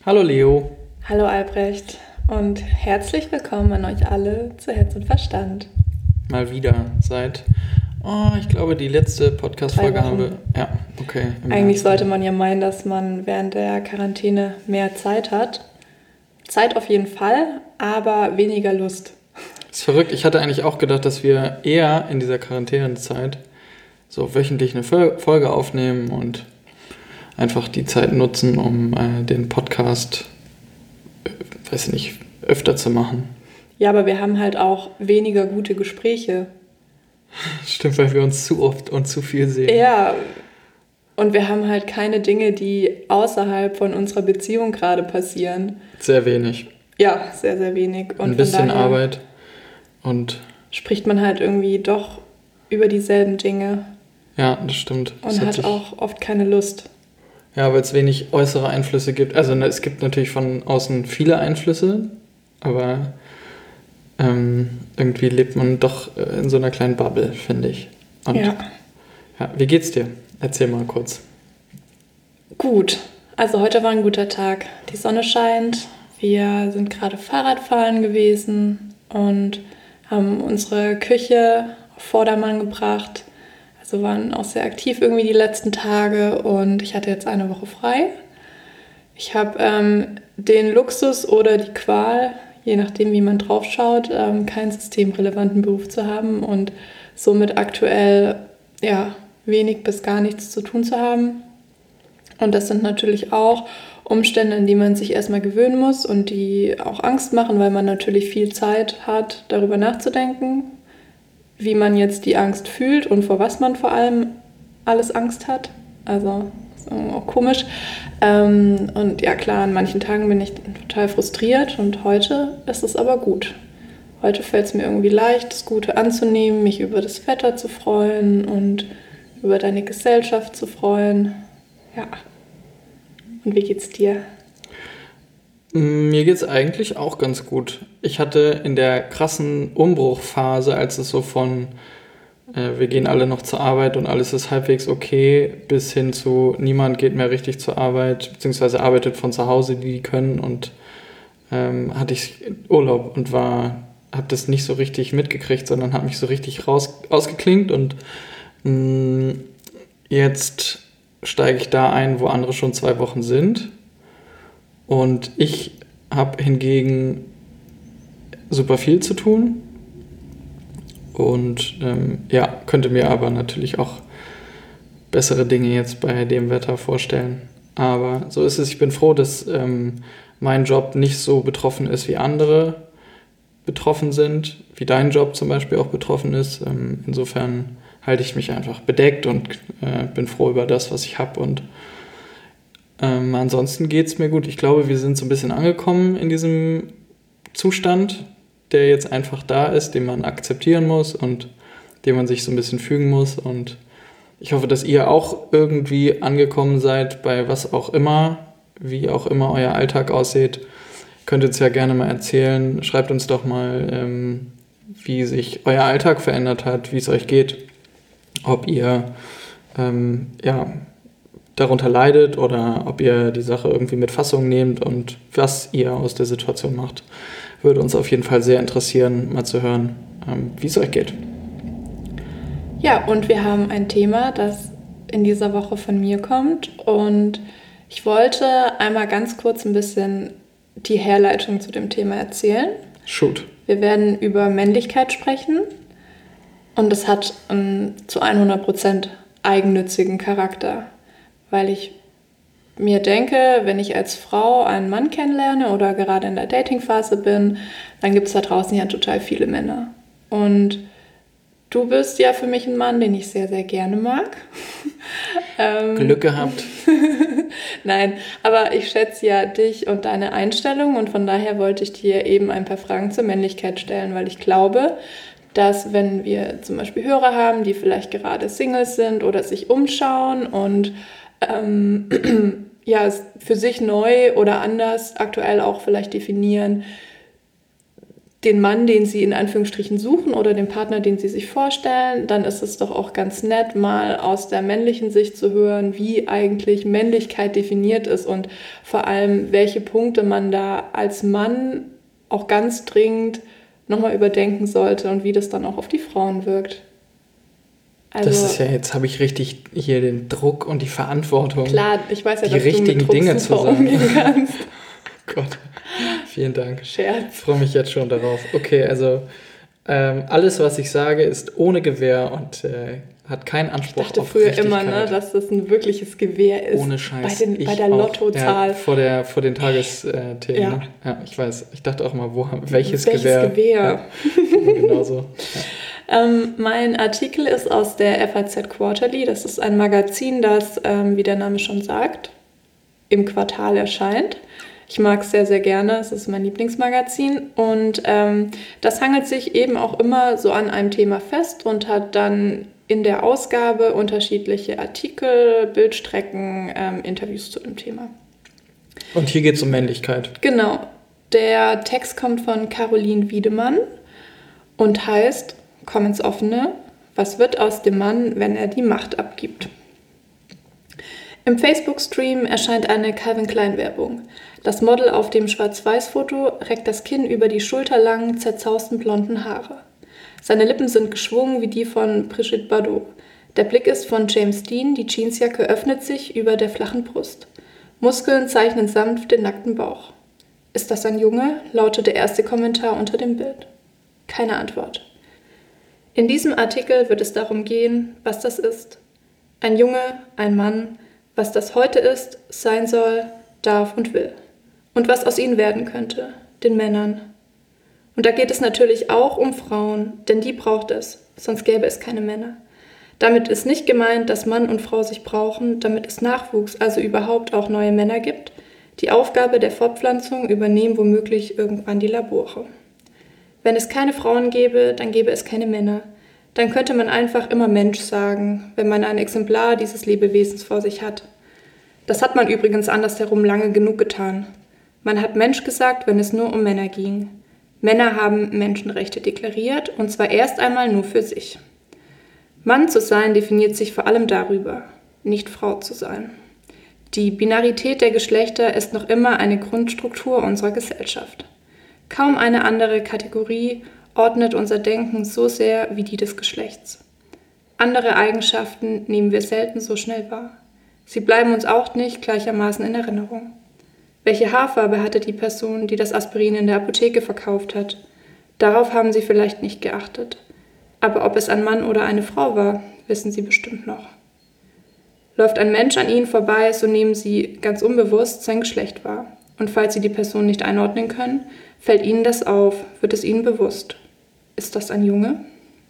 Hallo Leo. Hallo Albrecht und herzlich willkommen an euch alle zu Herz und Verstand. Mal wieder seit, ich glaube, die letzte Podcast-Folge 3 haben wir. Wochen. Ja, okay. Eigentlich sollte man ja meinen, dass man während der Quarantäne mehr Zeit hat. Zeit auf jeden Fall, aber weniger Lust. Das ist verrückt. Ich hatte eigentlich auch gedacht, dass wir eher in dieser Quarantänezeit so wöchentlich eine Folge aufnehmen und einfach die Zeit nutzen, um den Podcast, weiß ich nicht, öfter zu machen. Ja, aber wir haben halt auch weniger gute Gespräche. Stimmt, weil wir uns zu oft und zu viel sehen. Ja, und wir haben halt keine Dinge, die außerhalb von unserer Beziehung gerade passieren. Sehr wenig. Ja, sehr, sehr wenig. Und Ein bisschen von daher Arbeit und spricht man halt irgendwie doch über dieselben Dinge ja, das stimmt. Das und hat sich auch oft keine Lust. Ja, weil es wenig äußere Einflüsse gibt. Also es gibt natürlich von außen viele Einflüsse, aber irgendwie lebt man doch in so einer kleinen Bubble, finde ich. Und Ja. ja, wie geht's dir? Erzähl mal kurz. Gut, also heute war ein guter Tag. Die Sonne scheint. Wir sind gerade Fahrradfahren gewesen und haben unsere Küche auf Vordermann gebracht. Also waren auch sehr aktiv irgendwie die letzten Tage und ich hatte jetzt eine Woche frei. Ich habe den Luxus oder die Qual, je nachdem wie man drauf schaut, keinen systemrelevanten Beruf zu haben und somit aktuell ja, wenig bis gar nichts zu tun zu haben. Und das sind natürlich auch Umstände, an die man sich erstmal gewöhnen muss und die auch Angst machen, weil man natürlich viel Zeit hat, darüber nachzudenken, wie man jetzt die Angst fühlt und vor was man vor allem alles Angst hat. Also ist auch komisch. Und ja klar, an manchen Tagen bin ich total frustriert und heute ist es aber gut. Heute fällt es mir irgendwie leicht, das Gute anzunehmen, mich über das Wetter zu freuen und über deine Gesellschaft zu freuen. Ja. Und wie geht's dir? Mir geht's eigentlich auch ganz gut. Ich hatte in der krassen Umbruchphase, als es so von wir gehen alle noch zur Arbeit und alles ist halbwegs okay, bis hin zu niemand geht mehr richtig zur Arbeit, beziehungsweise arbeitet von zu Hause, die können, und hatte ich Urlaub und habe das nicht so richtig mitgekriegt, sondern habe mich so richtig ausgeklinkt und jetzt steige ich da ein, wo andere schon 2 Wochen sind. Und ich habe hingegen super viel zu tun und könnte mir aber natürlich auch bessere Dinge jetzt bei dem Wetter vorstellen. Aber so ist es. Ich bin froh, dass mein Job nicht so betroffen ist, wie andere betroffen sind, wie dein Job zum Beispiel auch betroffen ist. Insofern halte ich mich einfach bedeckt und bin froh über das, was ich habe. Und ansonsten geht es mir gut. Ich glaube, wir sind so ein bisschen angekommen in diesem Zustand, der jetzt einfach da ist, den man akzeptieren muss und dem man sich so ein bisschen fügen muss. Und ich hoffe, dass ihr auch irgendwie angekommen seid bei was auch immer, wie auch immer euer Alltag aussieht. Könnt ihr uns ja gerne mal erzählen. Schreibt uns doch mal, wie sich euer Alltag verändert hat, wie es euch geht, ob ihr darunter leidet oder ob ihr die Sache irgendwie mit Fassung nehmt und was ihr aus der Situation macht. Würde uns auf jeden Fall sehr interessieren, mal zu hören, wie es euch geht. Ja, und wir haben ein Thema, das in dieser Woche von mir kommt und ich wollte einmal ganz kurz ein bisschen die Herleitung zu dem Thema erzählen. Shoot. Wir werden über Männlichkeit sprechen und es hat einen zu 100% eigennützigen Charakter, weil ich mir denke, wenn ich als Frau einen Mann kennenlerne oder gerade in der Datingphase bin, dann gibt es da draußen ja total viele Männer. Und du bist ja für mich ein Mann, den ich sehr, sehr gerne mag. Glück gehabt. Nein, aber ich schätze ja dich und deine Einstellung und von daher wollte ich dir eben ein paar Fragen zur Männlichkeit stellen, weil ich glaube, dass wenn wir zum Beispiel Hörer haben, die vielleicht gerade Singles sind oder sich umschauen und für sich neu oder anders aktuell auch vielleicht definieren, den Mann, den sie in Anführungsstrichen suchen oder den Partner, den sie sich vorstellen, dann ist es doch auch ganz nett, mal aus der männlichen Sicht zu hören, wie eigentlich Männlichkeit definiert ist und vor allem, welche Punkte man da als Mann auch ganz dringend nochmal überdenken sollte und wie das dann auch auf die Frauen wirkt. Also, das ist ja, jetzt habe ich richtig hier den Druck und die Verantwortung. Klar, ich weiß ja, die dass richtigen du mit Druck Dinge zu sagen. Umgehen kannst. Gott, vielen Dank. Scherz. Ich freue mich jetzt schon darauf. Okay, also alles, was ich sage, ist ohne Gewehr und hat keinen Anspruch auf Ich dachte früher immer, ne, dass das ein wirkliches Gewehr ist. Ohne Scheiß. Bei der Lottozahl. Ja, vor den Tagesthemen. Ja. Ja, ich weiß. Ich dachte auch mal, welches Gewehr? Welches Gewehr? Ja, genau so. Ja. Mein Artikel ist aus der FAZ Quarterly. Das ist ein Magazin, das, wie der Name schon sagt, im Quartal erscheint. Ich mag es sehr, sehr gerne. Es ist mein Lieblingsmagazin. Und das hangelt sich eben auch immer so an einem Thema fest und hat dann in der Ausgabe unterschiedliche Artikel, Bildstrecken, Interviews zu dem Thema. Und hier geht es um Männlichkeit. Genau. Der Text kommt von Caroline Wiedemann und heißt: Komm ins Offene. Was wird aus dem Mann, wenn er die Macht abgibt? Im Facebook-Stream erscheint eine Calvin Klein-Werbung. Das Model auf dem Schwarz-Weiß-Foto reckt das Kinn über die schulterlangen, zerzausten blonden Haare. Seine Lippen sind geschwungen wie die von Brigitte Bardot. Der Blick ist von James Dean, die Jeansjacke öffnet sich über der flachen Brust. Muskeln zeichnen sanft den nackten Bauch. Ist das ein Junge? Lautet der erste Kommentar unter dem Bild. Keine Antwort. In diesem Artikel wird es darum gehen, was das ist. Ein Junge, ein Mann, was das heute ist, sein soll, darf und will. Und was aus ihnen werden könnte, den Männern. Und da geht es natürlich auch um Frauen, denn die braucht es, sonst gäbe es keine Männer. Damit ist nicht gemeint, dass Mann und Frau sich brauchen, damit es Nachwuchs, also überhaupt auch neue Männer gibt. Die Aufgabe der Fortpflanzung übernehmen womöglich irgendwann die Labore. Wenn es keine Frauen gäbe, dann gäbe es keine Männer. Dann könnte man einfach immer Mensch sagen, wenn man ein Exemplar dieses Lebewesens vor sich hat. Das hat man übrigens andersherum lange genug getan. Man hat Mensch gesagt, wenn es nur um Männer ging. Männer haben Menschenrechte deklariert, und zwar erst einmal nur für sich. Mann zu sein definiert sich vor allem darüber, nicht Frau zu sein. Die Binarität der Geschlechter ist noch immer eine Grundstruktur unserer Gesellschaft. Kaum eine andere Kategorie ordnet unser Denken so sehr wie die des Geschlechts. Andere Eigenschaften nehmen wir selten so schnell wahr. Sie bleiben uns auch nicht gleichermaßen in Erinnerung. Welche Haarfarbe hatte die Person, die das Aspirin in der Apotheke verkauft hat? Darauf haben Sie vielleicht nicht geachtet. Aber ob es ein Mann oder eine Frau war, wissen Sie bestimmt noch. Läuft ein Mensch an Ihnen vorbei, so nehmen Sie ganz unbewusst sein Geschlecht wahr. Und falls Sie die Person nicht einordnen können, fällt Ihnen das auf, wird es Ihnen bewusst. Ist das ein Junge?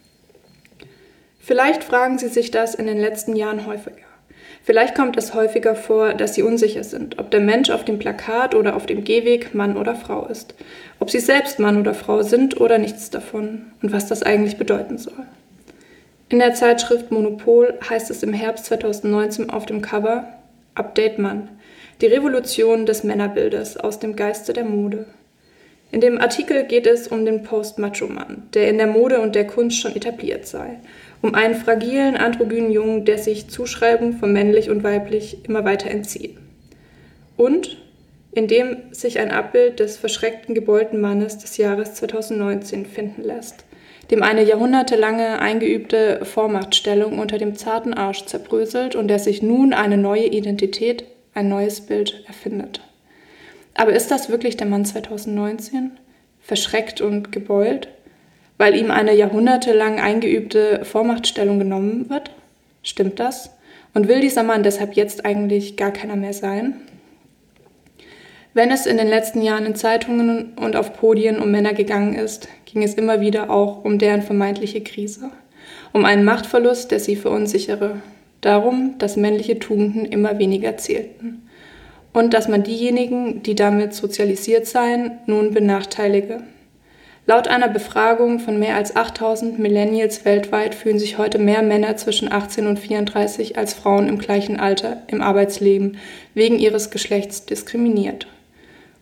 Vielleicht fragen Sie sich das in den letzten Jahren häufiger. Vielleicht kommt es häufiger vor, dass Sie unsicher sind, ob der Mensch auf dem Plakat oder auf dem Gehweg Mann oder Frau ist, ob Sie selbst Mann oder Frau sind oder nichts davon und was das eigentlich bedeuten soll. In der Zeitschrift Monopol heißt es im Herbst 2019 auf dem Cover: Update Mann, die Revolution des Männerbildes aus dem Geiste der Mode. In dem Artikel geht es um den Post-Macho-Mann, der in der Mode und der Kunst schon etabliert sei, um einen fragilen, androgynen Jungen, der sich Zuschreibung von männlich und weiblich immer weiter entzieht. Und in dem sich ein Abbild des verschreckten, gebeulten Mannes des Jahres 2019 finden lässt, dem eine jahrhundertelange eingeübte Vormachtstellung unter dem zarten Arsch zerbröselt und der sich nun eine neue Identität, ein neues Bild erfindet. Aber ist das wirklich der Mann 2019? Verschreckt und gebeult? Weil ihm eine jahrhundertelang eingeübte Vormachtstellung genommen wird? Stimmt das? Und will dieser Mann deshalb jetzt eigentlich gar keiner mehr sein? Wenn es in den letzten Jahren in Zeitungen und auf Podien um Männer gegangen ist, ging es immer wieder auch um deren vermeintliche Krise, um einen Machtverlust, der sie verunsichere, darum, dass männliche Tugenden immer weniger zählten und dass man diejenigen, die damit sozialisiert seien, nun benachteilige. Laut einer Befragung von mehr als 8000 Millennials weltweit fühlen sich heute mehr Männer zwischen 18 und 34 als Frauen im gleichen Alter im Arbeitsleben wegen ihres Geschlechts diskriminiert.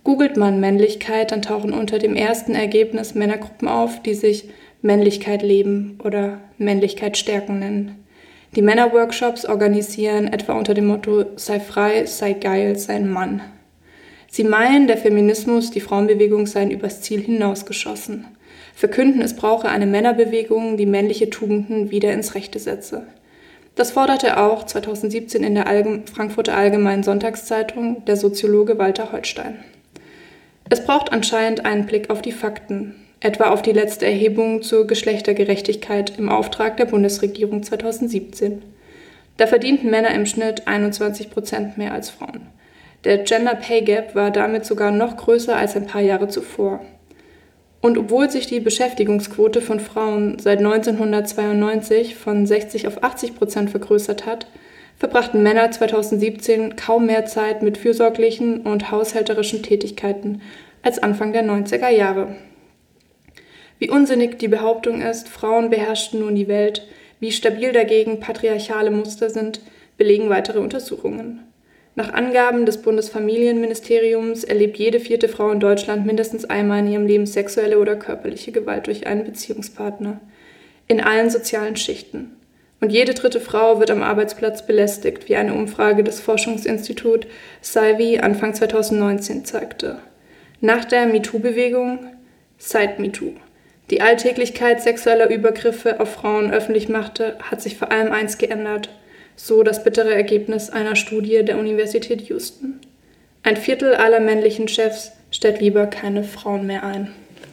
Googelt man Männlichkeit, dann tauchen unter dem ersten Ergebnis Männergruppen auf, die sich Männlichkeit leben oder Männlichkeit stärken nennen. Die Männerworkshops organisieren etwa unter dem Motto sei frei, sei geil, sei ein Mann. Sie meinen, der Feminismus, die Frauenbewegung seien übers Ziel hinausgeschossen. Verkünden, es brauche eine Männerbewegung, die männliche Tugenden wieder ins Rechte setze. Das forderte auch 2017 in der Frankfurter Allgemeinen Sonntagszeitung der Soziologe Walter Holstein. Es braucht anscheinend einen Blick auf die Fakten, etwa auf die letzte Erhebung zur Geschlechtergerechtigkeit im Auftrag der Bundesregierung 2017. Da verdienten Männer im Schnitt 21% mehr als Frauen. Der Gender Pay Gap war damit sogar noch größer als ein paar Jahre zuvor. Und obwohl sich die Beschäftigungsquote von Frauen seit 1992 von 60 auf 80% vergrößert hat, verbrachten Männer 2017 kaum mehr Zeit mit fürsorglichen und haushälterischen Tätigkeiten als Anfang der 90er Jahre. Wie unsinnig die Behauptung ist, Frauen beherrschten nun die Welt, wie stabil dagegen patriarchale Muster sind, belegen weitere Untersuchungen. Nach Angaben des Bundesfamilienministeriums erlebt jede 4. Frau in Deutschland mindestens einmal in ihrem Leben sexuelle oder körperliche Gewalt durch einen Beziehungspartner. In allen sozialen Schichten. Und jede 3. Frau wird am Arbeitsplatz belästigt, wie eine Umfrage des Forschungsinstituts Salvi Anfang 2019 zeigte. Nach der MeToo-Bewegung, seit MeToo, die Alltäglichkeit sexueller Übergriffe auf Frauen öffentlich machte, hat sich vor allem eins geändert. So das bittere Ergebnis einer Studie der Universität Houston. 1/4 aller männlichen Chefs stellt lieber keine Frauen mehr ein.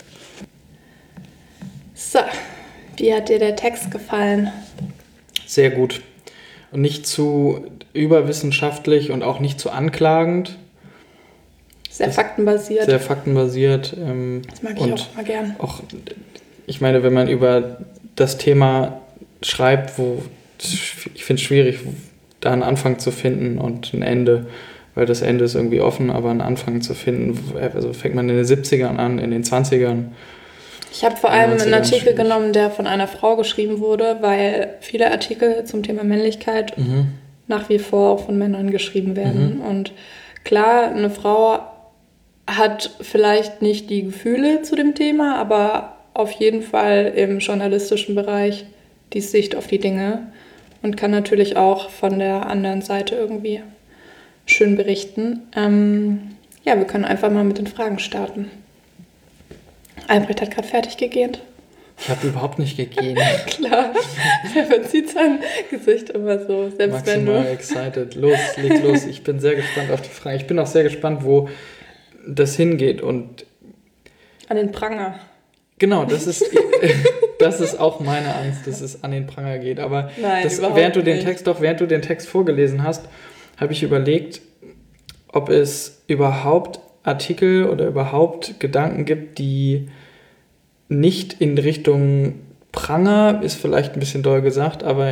So, wie hat dir der Text gefallen? Sehr gut. Und nicht zu überwissenschaftlich und auch nicht zu anklagend. Sehr faktenbasiert. Sehr faktenbasiert. Das mag ich auch mal gern. Auch, ich meine, wenn man über das Thema schreibt, ich finde es schwierig, da einen Anfang zu finden und ein Ende, weil das Ende ist irgendwie offen, aber einen Anfang zu finden, also fängt man in den 70ern an, in den 20ern. Ich habe vor allem einen Artikel genommen, der von einer Frau geschrieben wurde, weil viele Artikel zum Thema Männlichkeit nach wie vor auch von Männern geschrieben werden. Und klar, eine Frau hat vielleicht nicht die Gefühle zu dem Thema, aber auf jeden Fall im journalistischen Bereich die Sicht auf die Dinge und kann natürlich auch von der anderen Seite irgendwie schön berichten. Ja, wir können einfach mal mit den Fragen starten. Albrecht hat gerade fertig gegähnt. Ich habe überhaupt nicht gegähnt. Klar, er verzieht sein Gesicht immer so, selbst wenn du... Maximal excited. Leg los. Ich bin sehr gespannt auf die Frage. Ich bin auch sehr gespannt, wo das hingeht. Und an den Pranger. Genau, das ist auch meine Angst, dass es an den Pranger geht. Aber nein, während du den Text vorgelesen hast, habe ich überlegt, ob es überhaupt Artikel oder überhaupt Gedanken gibt, die nicht in Richtung Pranger, ist vielleicht ein bisschen doll gesagt, aber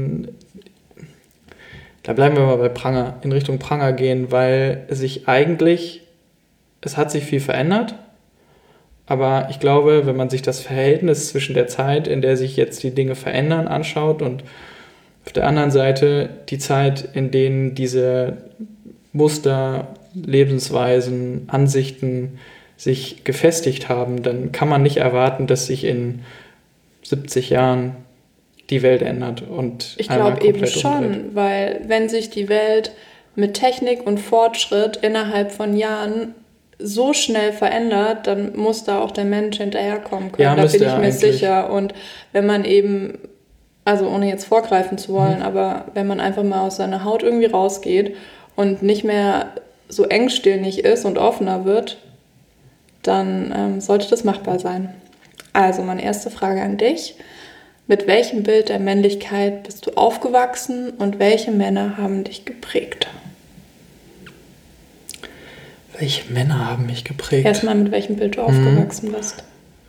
da bleiben wir mal bei Pranger, in Richtung Pranger gehen, weil es hat sich viel verändert, aber ich glaube, wenn man sich das Verhältnis zwischen der Zeit, in der sich jetzt die Dinge verändern, anschaut und auf der anderen Seite die Zeit, in denen diese Muster, Lebensweisen, Ansichten sich gefestigt haben, dann kann man nicht erwarten, dass sich in 70 Jahren die Welt ändert. Und ich glaube eben schon, weil wenn sich die Welt mit Technik und Fortschritt innerhalb von Jahren so schnell verändert, dann muss da auch der Mensch hinterherkommen können. Ja, da bin ich mir sicher. Und wenn man eben, also ohne jetzt vorgreifen zu wollen, aber wenn man einfach mal aus seiner Haut irgendwie rausgeht und nicht mehr so engstirnig ist und offener wird, dann sollte das machbar sein. Also meine erste Frage an dich. Mit welchem Bild der Männlichkeit bist du aufgewachsen und welche Männer haben dich geprägt? Welche Männer haben mich geprägt? Erstmal, mit welchem Bild du aufgewachsen bist.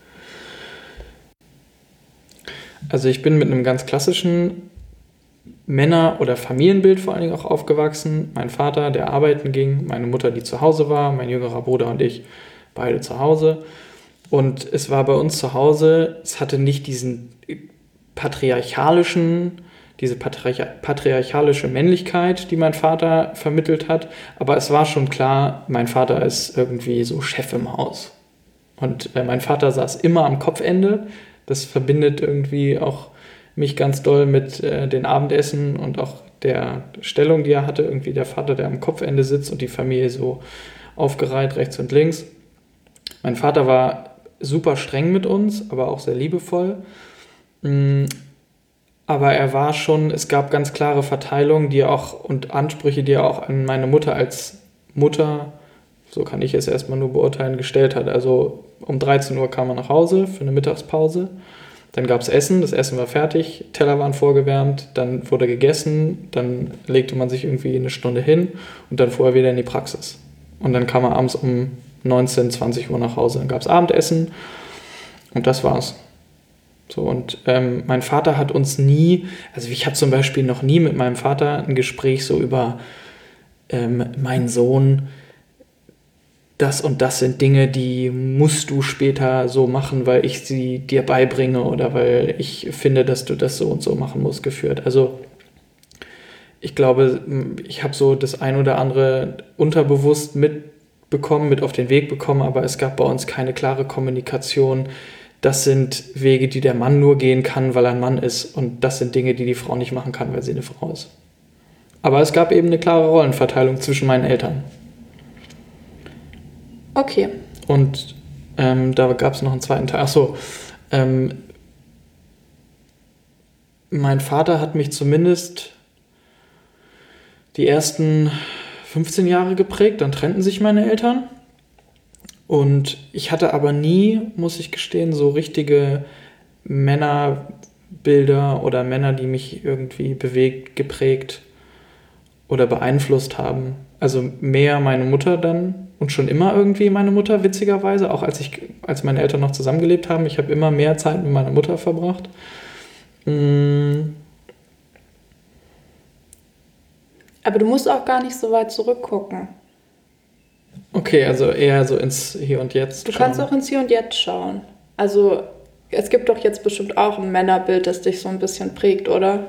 Also ich bin mit einem ganz klassischen Männer- oder Familienbild vor allen Dingen auch aufgewachsen. Mein Vater, der arbeiten ging, meine Mutter, die zu Hause war, mein jüngerer Bruder und ich, beide zu Hause. Und es war bei uns zu Hause, es hatte nicht diesen patriarchalischen diese patriarchalische Männlichkeit, die mein Vater vermittelt hat. Aber es war schon klar, mein Vater ist irgendwie so Chef im Haus. Und mein Vater saß immer am Kopfende. Das verbindet irgendwie auch mich ganz doll mit den Abendessen und auch der Stellung, die er hatte. Irgendwie der Vater, der am Kopfende sitzt und die Familie so aufgereiht rechts und links. Mein Vater war super streng mit uns, aber auch sehr liebevoll. Aber er war schon, es gab ganz klare Verteilungen, die er auch und Ansprüche, die er auch an meine Mutter als Mutter, so kann ich es erstmal nur beurteilen, gestellt hat. Also um 13 Uhr kam er nach Hause für eine Mittagspause. Dann gab es Essen, das Essen war fertig, Teller waren vorgewärmt, dann wurde gegessen, dann legte man sich irgendwie eine Stunde hin und dann fuhr er wieder in die Praxis. Und dann kam er abends um 19, 20 Uhr nach Hause. Dann gab es Abendessen und das war's. So, und mein Vater hat uns nie, also ich habe zum Beispiel noch nie mit meinem Vater ein Gespräch so über meinen Sohn, das und das sind Dinge, die musst du später so machen, weil ich sie dir beibringe oder weil ich finde, dass du das so und so machen musst, geführt. Also ich glaube, ich habe so das ein oder andere unterbewusst mitbekommen, mit auf den Weg bekommen, aber es gab bei uns keine klare Kommunikation. Das sind Wege, die der Mann nur gehen kann, weil er ein Mann ist, und das sind Dinge, die die Frau nicht machen kann, weil sie eine Frau ist. Aber es gab eben eine klare Rollenverteilung zwischen meinen Eltern. Okay. Und da gab es noch einen zweiten Teil. Achso, mein Vater hat mich zumindest die ersten 15 Jahre geprägt, dann trennten sich meine Eltern. Und ich hatte aber nie, muss ich gestehen, so richtige Männerbilder oder Männer, die mich irgendwie bewegt, geprägt oder beeinflusst haben. Also mehr meine Mutter dann und schon immer irgendwie meine Mutter, witzigerweise, auch als meine Eltern noch zusammengelebt haben. Ich habe immer mehr Zeit mit meiner Mutter verbracht. Aber du musst auch gar nicht so weit zurückgucken. Okay, also eher so ins Hier und Jetzt schauen. Du kannst auch ins Hier und Jetzt schauen. Also es gibt doch jetzt bestimmt auch ein Männerbild, das dich so ein bisschen prägt, oder?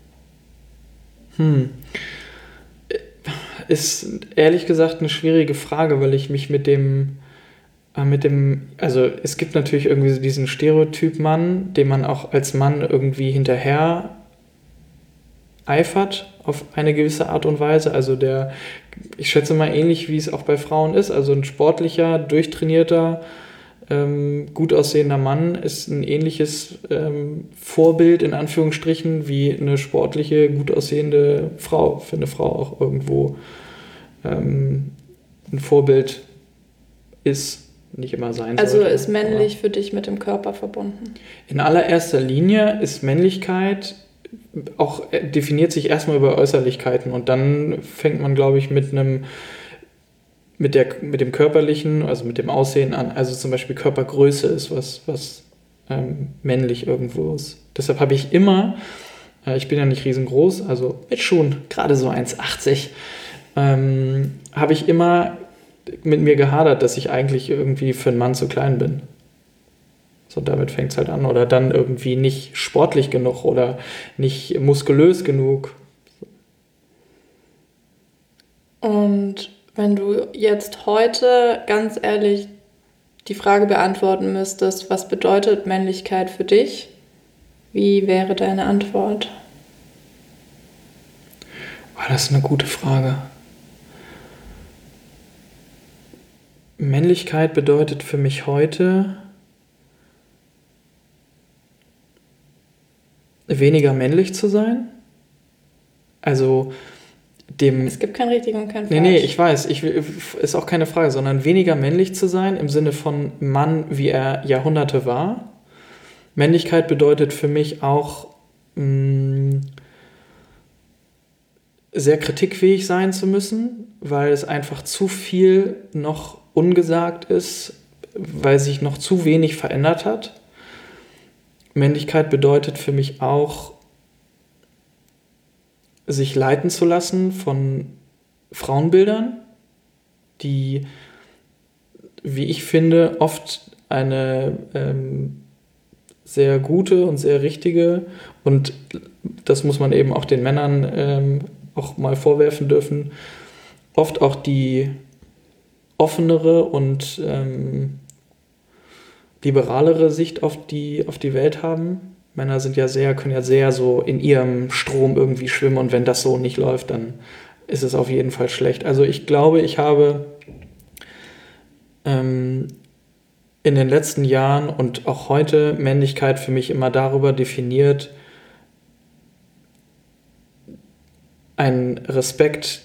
Ist ehrlich gesagt eine schwierige Frage, weil ich mich mit dem, also es gibt natürlich irgendwie so diesen Stereotyp-Mann, dem man auch als Mann irgendwie hinterher eifert auf eine gewisse Art und Weise. Also ich schätze mal ähnlich, wie es auch bei Frauen ist. Also ein sportlicher, durchtrainierter, gut aussehender Mann ist ein ähnliches Vorbild in Anführungsstrichen wie eine sportliche, gut aussehende Frau. Für eine Frau auch irgendwo ein Vorbild ist, nicht immer sein also sollte. Also ist männlich für dich mit dem Körper verbunden? In allererster Linie ist Männlichkeit auch definiert sich erstmal über Äußerlichkeiten und dann fängt man, glaube ich, mit dem Körperlichen, also mit dem Aussehen an. Also zum Beispiel Körpergröße ist was männlich irgendwo ist. Deshalb habe ich immer, ich bin ja nicht riesengroß, also mit schon gerade so 1,80, habe ich immer mit mir gehadert, dass ich eigentlich irgendwie für einen Mann zu klein bin. So, damit fängt es halt an. Oder dann irgendwie nicht sportlich genug oder nicht muskulös genug. Und wenn du jetzt heute ganz ehrlich die Frage beantworten müsstest, was bedeutet Männlichkeit für dich? Wie wäre deine Antwort? Das ist eine gute Frage. Männlichkeit bedeutet für mich heute weniger männlich zu sein. Also es gibt kein richtig und kein falsch. Nee, ich weiß, ist auch keine Frage, sondern weniger männlich zu sein im Sinne von Mann, wie er Jahrhunderte war. Männlichkeit bedeutet für mich auch sehr kritikfähig sein zu müssen, weil es einfach zu viel noch ungesagt ist, weil sich noch zu wenig verändert hat. Männlichkeit bedeutet für mich auch, sich leiten zu lassen von Frauenbildern, die, wie ich finde, oft eine sehr gute und sehr richtige, und das muss man eben auch den Männern auch mal vorwerfen dürfen, oft auch die offenere und liberalere Sicht auf die Welt haben. Männer sind können ja sehr so in ihrem Strom irgendwie schwimmen, und wenn das so nicht läuft, dann ist es auf jeden Fall schlecht. Also ich glaube, ich habe in den letzten Jahren und auch heute Männlichkeit für mich immer darüber definiert, einen Respekt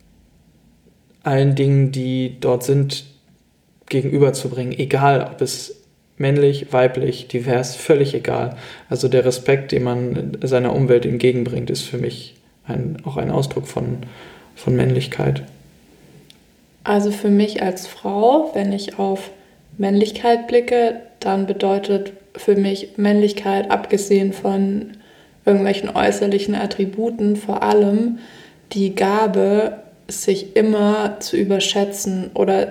allen Dingen, die dort sind, gegenüberzubringen, egal ob es männlich, weiblich, divers, völlig egal. Also der Respekt, den man seiner Umwelt entgegenbringt, ist für mich auch ein Ausdruck von Männlichkeit. Also für mich als Frau, wenn ich auf Männlichkeit blicke, dann bedeutet für mich Männlichkeit, abgesehen von irgendwelchen äußerlichen Attributen, vor allem die Gabe, sich immer zu überschätzen oder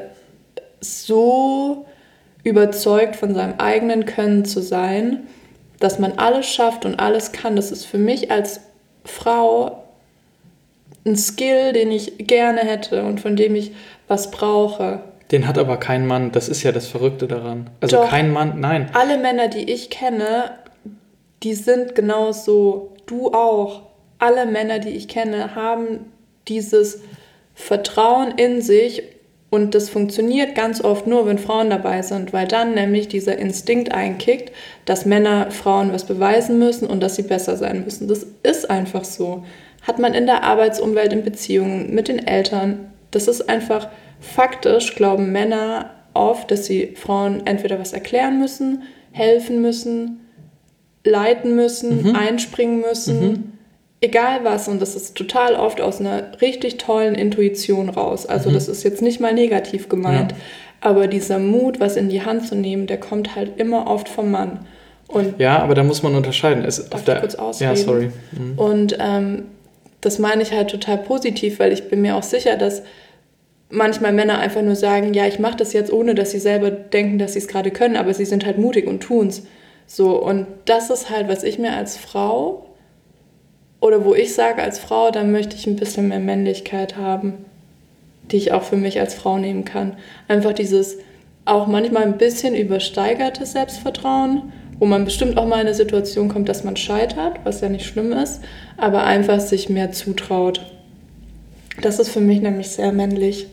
so überzeugt von seinem eigenen Können zu sein, dass man alles schafft und alles kann. Das ist für mich als Frau ein Skill, den ich gerne hätte und von dem ich was brauche. Den hat aber kein Mann, das ist ja das Verrückte daran. Also Doch, kein Mann, nein. Alle Männer, die ich kenne, die sind genauso. Du auch. Alle Männer, die ich kenne, haben dieses Vertrauen in sich, und das funktioniert ganz oft nur, wenn Frauen dabei sind, weil dann nämlich dieser Instinkt einkickt, dass Männer Frauen was beweisen müssen und dass sie besser sein müssen. Das ist einfach so. Hat man in der Arbeitsumwelt, in Beziehungen mit den Eltern. Das ist einfach faktisch, glauben Männer oft, dass sie Frauen entweder was erklären müssen, helfen müssen, leiten müssen, einspringen müssen, egal was. Und das ist total oft aus einer richtig tollen Intuition raus. Also das ist jetzt nicht mal negativ gemeint, aber dieser Mut, was in die Hand zu nehmen, der kommt halt immer oft vom Mann. Und ja, aber da muss man unterscheiden. darf ich kurz ausreden? Ja, sorry. Und das meine ich halt total positiv, weil ich bin mir auch sicher, dass manchmal Männer einfach nur sagen, ja, ich mache das jetzt, ohne dass sie selber denken, dass sie es gerade können, aber sie sind halt mutig und tun's. So, und das ist halt, was ich mir als Frau, oder wo ich sage als Frau, da möchte ich ein bisschen mehr Männlichkeit haben, die ich auch für mich als Frau nehmen kann. Einfach dieses auch manchmal ein bisschen übersteigerte Selbstvertrauen, wo man bestimmt auch mal in eine Situation kommt, dass man scheitert, was ja nicht schlimm ist, aber einfach sich mehr zutraut. Das ist für mich nämlich sehr männlich,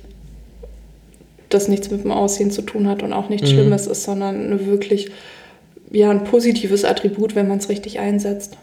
das nichts mit dem Aussehen zu tun hat und auch nichts Schlimmes ist, sondern wirklich ein positives Attribut, wenn man es richtig einsetzt.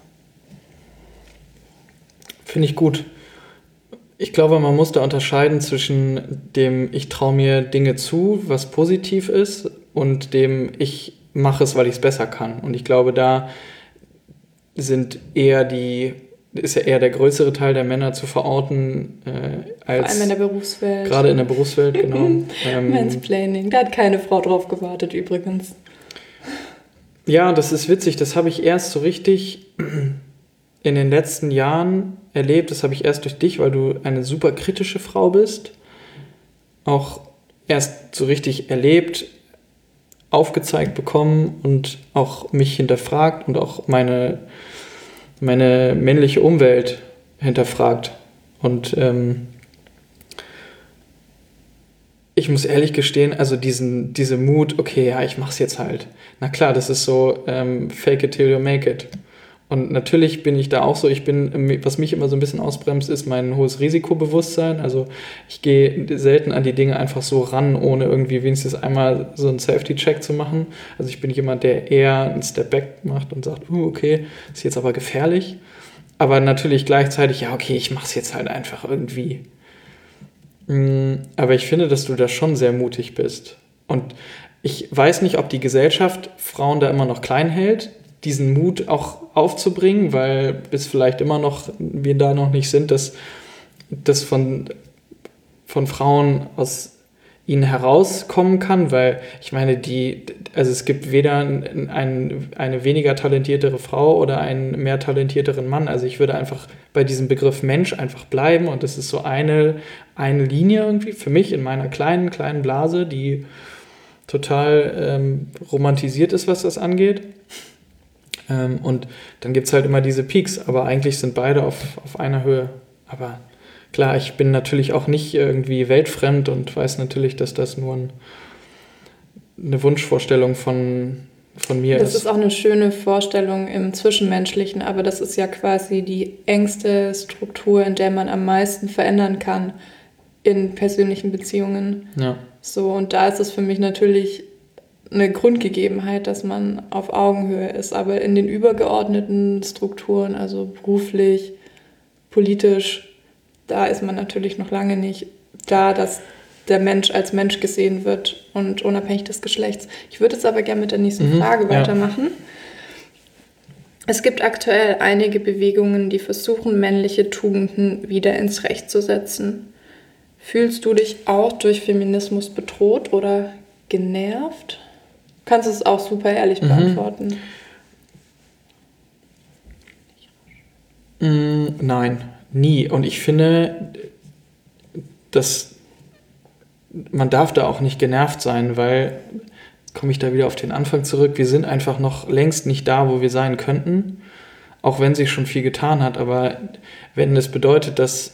Finde ich gut. Ich glaube, man muss da unterscheiden zwischen dem ich traue mir Dinge zu, was positiv ist, und dem ich mache es, weil ich es besser kann. Und ich glaube, da ist ja eher der größere Teil der Männer zu verorten als... Vor allem in der Berufswelt. Gerade in der Berufswelt, genau. Mansplaining, da hat keine Frau drauf gewartet übrigens. Ja, das ist witzig. Das habe ich erst so richtig in den letzten Jahren erlebt. Das habe ich erst durch dich, weil du eine super kritische Frau bist. Auch erst so richtig erlebt, aufgezeigt bekommen und auch mich hinterfragt und auch meine männliche Umwelt hinterfragt. Und ich muss ehrlich gestehen, also diese Mut, okay, ja, ich mach's jetzt halt. Na klar, das ist so fake it till you make it. Und natürlich bin ich da auch so, was mich immer so ein bisschen ausbremst, ist mein hohes Risikobewusstsein. Also ich gehe selten an die Dinge einfach so ran, ohne irgendwie wenigstens einmal so einen Safety-Check zu machen. Also ich bin jemand, der eher einen Step-Back macht und sagt, okay, ist jetzt aber gefährlich. Aber natürlich gleichzeitig, ja, okay, ich mach's jetzt halt einfach irgendwie. Aber ich finde, dass du da schon sehr mutig bist. Und ich weiß nicht, ob die Gesellschaft Frauen da immer noch klein hält, diesen Mut auch aufzubringen, weil bis vielleicht immer noch wir da noch nicht sind, dass das von Frauen aus ihnen herauskommen kann, weil ich meine, es gibt weder eine weniger talentiertere Frau oder einen mehr talentierteren Mann. Also ich würde einfach bei diesem Begriff Mensch einfach bleiben, und das ist so eine Linie irgendwie für mich in meiner kleinen Blase, die total romantisiert ist, was das angeht. Und dann gibt es halt immer diese Peaks, aber eigentlich sind beide auf einer Höhe. Aber klar, ich bin natürlich auch nicht irgendwie weltfremd und weiß natürlich, dass das nur eine Wunschvorstellung von mir ist. Das ist auch eine schöne Vorstellung im Zwischenmenschlichen, aber das ist ja quasi die engste Struktur, in der man am meisten verändern kann in persönlichen Beziehungen. Ja. So, und da ist es für mich natürlich eine Grundgegebenheit, dass man auf Augenhöhe ist, aber in den übergeordneten Strukturen, also beruflich, politisch, da ist man natürlich noch lange nicht da, dass der Mensch als Mensch gesehen wird und unabhängig des Geschlechts. Ich würde jetzt aber gerne mit der nächsten Frage weitermachen. Es gibt aktuell einige Bewegungen, die versuchen, männliche Tugenden wieder ins Recht zu setzen. Fühlst du dich auch durch Feminismus bedroht oder genervt? Du kannst es auch super ehrlich beantworten. Nein, nie. Und ich finde, dass man darf da auch nicht genervt sein, weil, jetzt komme ich da wieder auf den Anfang zurück, wir sind einfach noch längst nicht da, wo wir sein könnten, auch wenn sich schon viel getan hat. Aber wenn es bedeutet, dass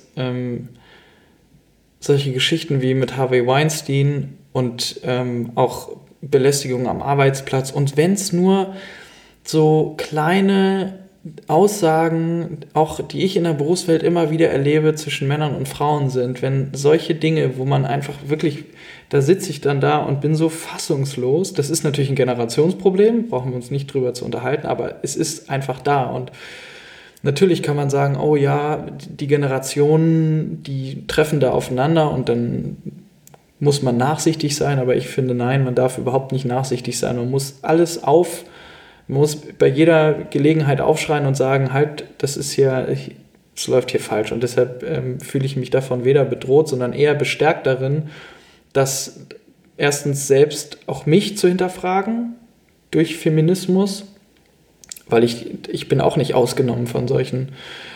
solche Geschichten wie mit Harvey Weinstein und auch Belästigung am Arbeitsplatz und wenn es nur so kleine Aussagen, auch die ich in der Berufswelt immer wieder erlebe, zwischen Männern und Frauen sind, wenn solche Dinge, wo man einfach wirklich, da sitze ich dann da und bin so fassungslos, das ist natürlich ein Generationsproblem, brauchen wir uns nicht drüber zu unterhalten, aber es ist einfach da und natürlich kann man sagen, oh ja, die Generationen, die treffen da aufeinander und dann muss man nachsichtig sein, aber ich finde, nein, man darf überhaupt nicht nachsichtig sein, man muss man muss bei jeder Gelegenheit aufschreien und sagen, halt, das ist hier, es läuft hier falsch. Und deshalb fühle ich mich davon weder bedroht, sondern eher bestärkt darin, dass erstens selbst auch mich zu hinterfragen durch Feminismus, weil ich bin auch nicht ausgenommen von solchen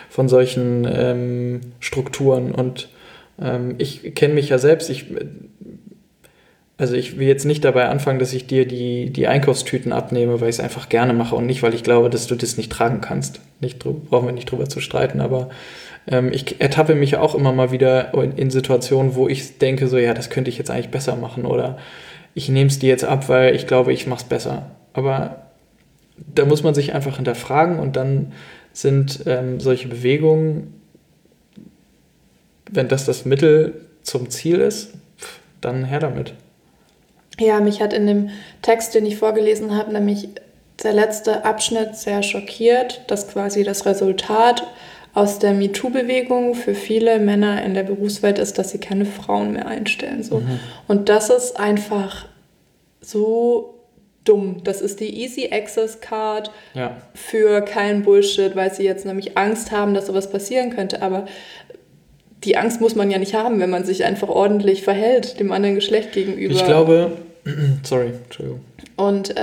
Strukturen. Und ich kenne mich ja selbst, also ich will jetzt nicht dabei anfangen, dass ich dir die Einkaufstüten abnehme, weil ich es einfach gerne mache und nicht, weil ich glaube, dass du das nicht tragen kannst. Brauchen wir nicht drüber zu streiten, aber ich ertappe mich auch immer mal wieder in Situationen, wo ich denke, so ja, das könnte ich jetzt eigentlich besser machen oder ich nehme es dir jetzt ab, weil ich glaube, ich mache es besser. Aber da muss man sich einfach hinterfragen und dann sind solche Bewegungen, wenn das Mittel zum Ziel ist, dann her damit. Ja, mich hat in dem Text, den ich vorgelesen habe, nämlich der letzte Abschnitt sehr schockiert, dass quasi das Resultat aus der MeToo-Bewegung für viele Männer in der Berufswelt ist, dass sie keine Frauen mehr einstellen. So. Und das ist einfach so dumm. Das ist die Easy Access Card für keinen Bullshit, weil sie jetzt nämlich Angst haben, dass sowas passieren könnte. Aber die Angst muss man ja nicht haben, wenn man sich einfach ordentlich verhält, dem anderen Geschlecht gegenüber. Ich glaube, sorry, Entschuldigung. Und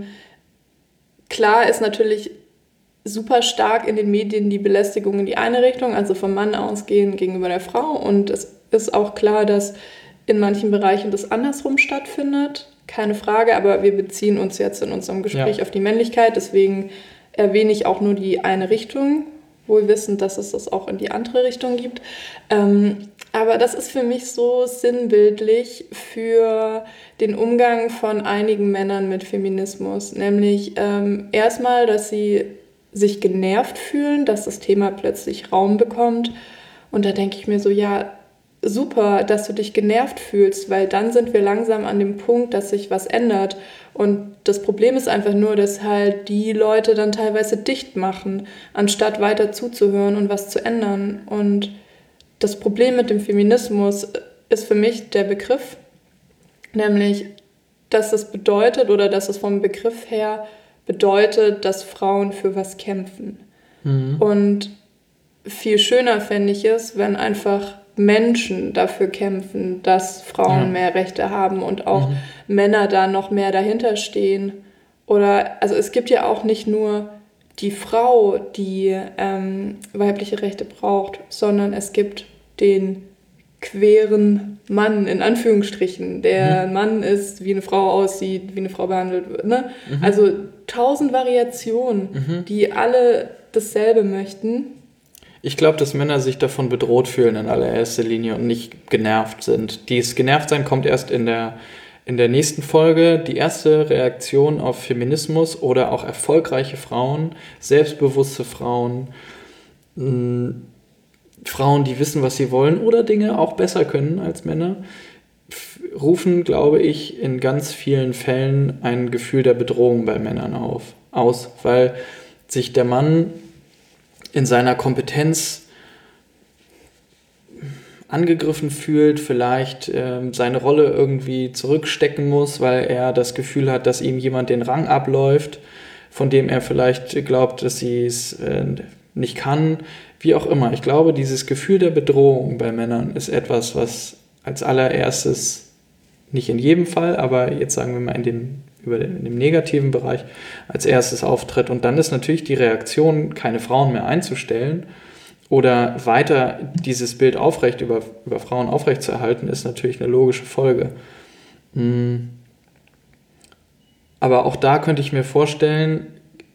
klar ist natürlich super stark in den Medien die Belästigung in die eine Richtung, also vom Mann ausgehend gegenüber der Frau. Und es ist auch klar, dass in manchen Bereichen das andersrum stattfindet. Keine Frage, aber wir beziehen uns jetzt in unserem Gespräch auf die Männlichkeit. Deswegen erwähne ich auch nur die eine Richtung, wohl wissend, dass es das auch in die andere Richtung gibt. Aber das ist für mich so sinnbildlich für den Umgang von einigen Männern mit Feminismus. Nämlich erstmal, dass sie sich genervt fühlen, dass das Thema plötzlich Raum bekommt. Und da denke ich mir so, ja, super, dass du dich genervt fühlst, weil dann sind wir langsam an dem Punkt, dass sich was ändert. Und das Problem ist einfach nur, dass halt die Leute dann teilweise dicht machen, anstatt weiter zuzuhören und was zu ändern. Und das Problem mit dem Feminismus ist für mich der Begriff, nämlich, dass es bedeutet oder dass es vom Begriff her bedeutet, dass Frauen für was kämpfen. Und viel schöner fände ich es, wenn einfach Menschen dafür kämpfen, dass Frauen mehr Rechte haben und auch Männer da noch mehr dahinter stehen. Oder, also es gibt ja auch nicht nur die Frau, die weibliche Rechte braucht, sondern es gibt den queeren Mann, in Anführungsstrichen, der ein Mann ist, wie eine Frau aussieht, wie eine Frau behandelt wird. Ne? Also 1000 Variationen, die alle dasselbe möchten. Ich glaube, dass Männer sich davon bedroht fühlen in allererster Linie und nicht genervt sind. Dieses Genervtsein kommt erst in der nächsten Folge. Die erste Reaktion auf Feminismus oder auch erfolgreiche Frauen, selbstbewusste Frauen, Frauen, die wissen, was sie wollen oder Dinge auch besser können als Männer, rufen, glaube ich, in ganz vielen Fällen ein Gefühl der Bedrohung bei Männern aus, weil sich der Mann in seiner Kompetenz angegriffen fühlt, vielleicht seine Rolle irgendwie zurückstecken muss, weil er das Gefühl hat, dass ihm jemand den Rang abläuft, von dem er vielleicht glaubt, dass sie es nicht kann, wie auch immer. Ich glaube, dieses Gefühl der Bedrohung bei Männern ist etwas, was als allererstes, nicht in jedem Fall, aber jetzt sagen wir mal in dem negativen Bereich als erstes auftritt. Und dann ist natürlich die Reaktion, keine Frauen mehr einzustellen oder weiter dieses Bild über Frauen aufrechtzuerhalten, ist natürlich eine logische Folge. Aber auch da könnte ich mir vorstellen,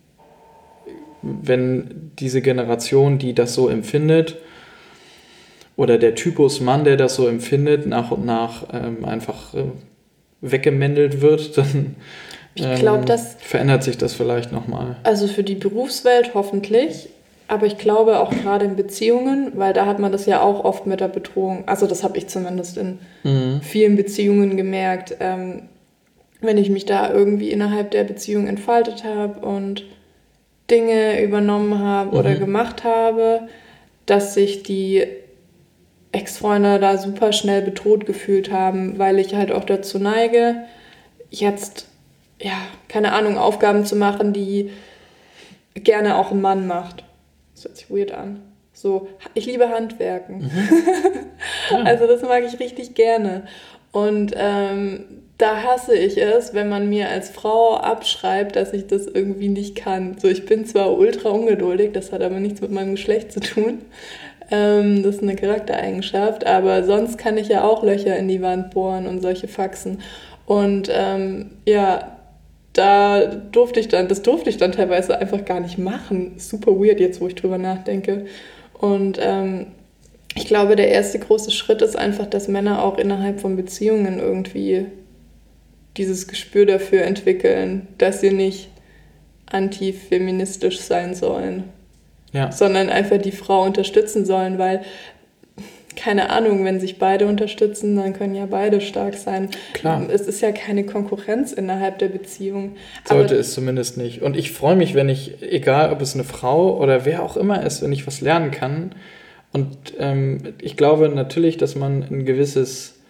wenn diese Generation, die das so empfindet, oder der Typus Mann, der das so empfindet, nach und nach einfach weggemändelt wird, dann ich glaub, verändert sich das vielleicht nochmal. Also für die Berufswelt hoffentlich, aber ich glaube auch gerade in Beziehungen, weil da hat man das ja auch oft mit der Bedrohung, also das habe ich zumindest in vielen Beziehungen gemerkt, wenn ich mich da irgendwie innerhalb der Beziehung entfaltet habe und Dinge übernommen habe oder gemacht habe, dass sich die Ex-Freunde da super schnell bedroht gefühlt haben, weil ich halt auch dazu neige, jetzt, ja, keine Ahnung, Aufgaben zu machen, die gerne auch ein Mann macht. Das hört sich weird an. So, ich liebe Handwerken. Ja. Also das mag ich richtig gerne. Und da hasse ich es, wenn man mir als Frau abschreibt, dass ich das irgendwie nicht kann. So, ich bin zwar ultra ungeduldig, das hat aber nichts mit meinem Geschlecht zu tun. Das ist eine Charaktereigenschaft, aber sonst kann ich ja auch Löcher in die Wand bohren und solche Faxen. Und ja, das durfte ich dann teilweise einfach gar nicht machen. Super weird jetzt, wo ich drüber nachdenke. Und ich glaube, der erste große Schritt ist einfach, dass Männer auch innerhalb von Beziehungen irgendwie dieses Gespür dafür entwickeln, dass sie nicht antifeministisch sein sollen, sondern einfach die Frau unterstützen sollen, weil, keine Ahnung, wenn sich beide unterstützen, dann können ja beide stark sein. Klar. Es ist ja keine Konkurrenz innerhalb der Beziehung. Sollte es zumindest nicht. Und ich freue mich, wenn ich, egal ob es eine Frau oder wer auch immer ist, wenn ich was lernen kann. Und ich glaube natürlich, dass man eine gewisse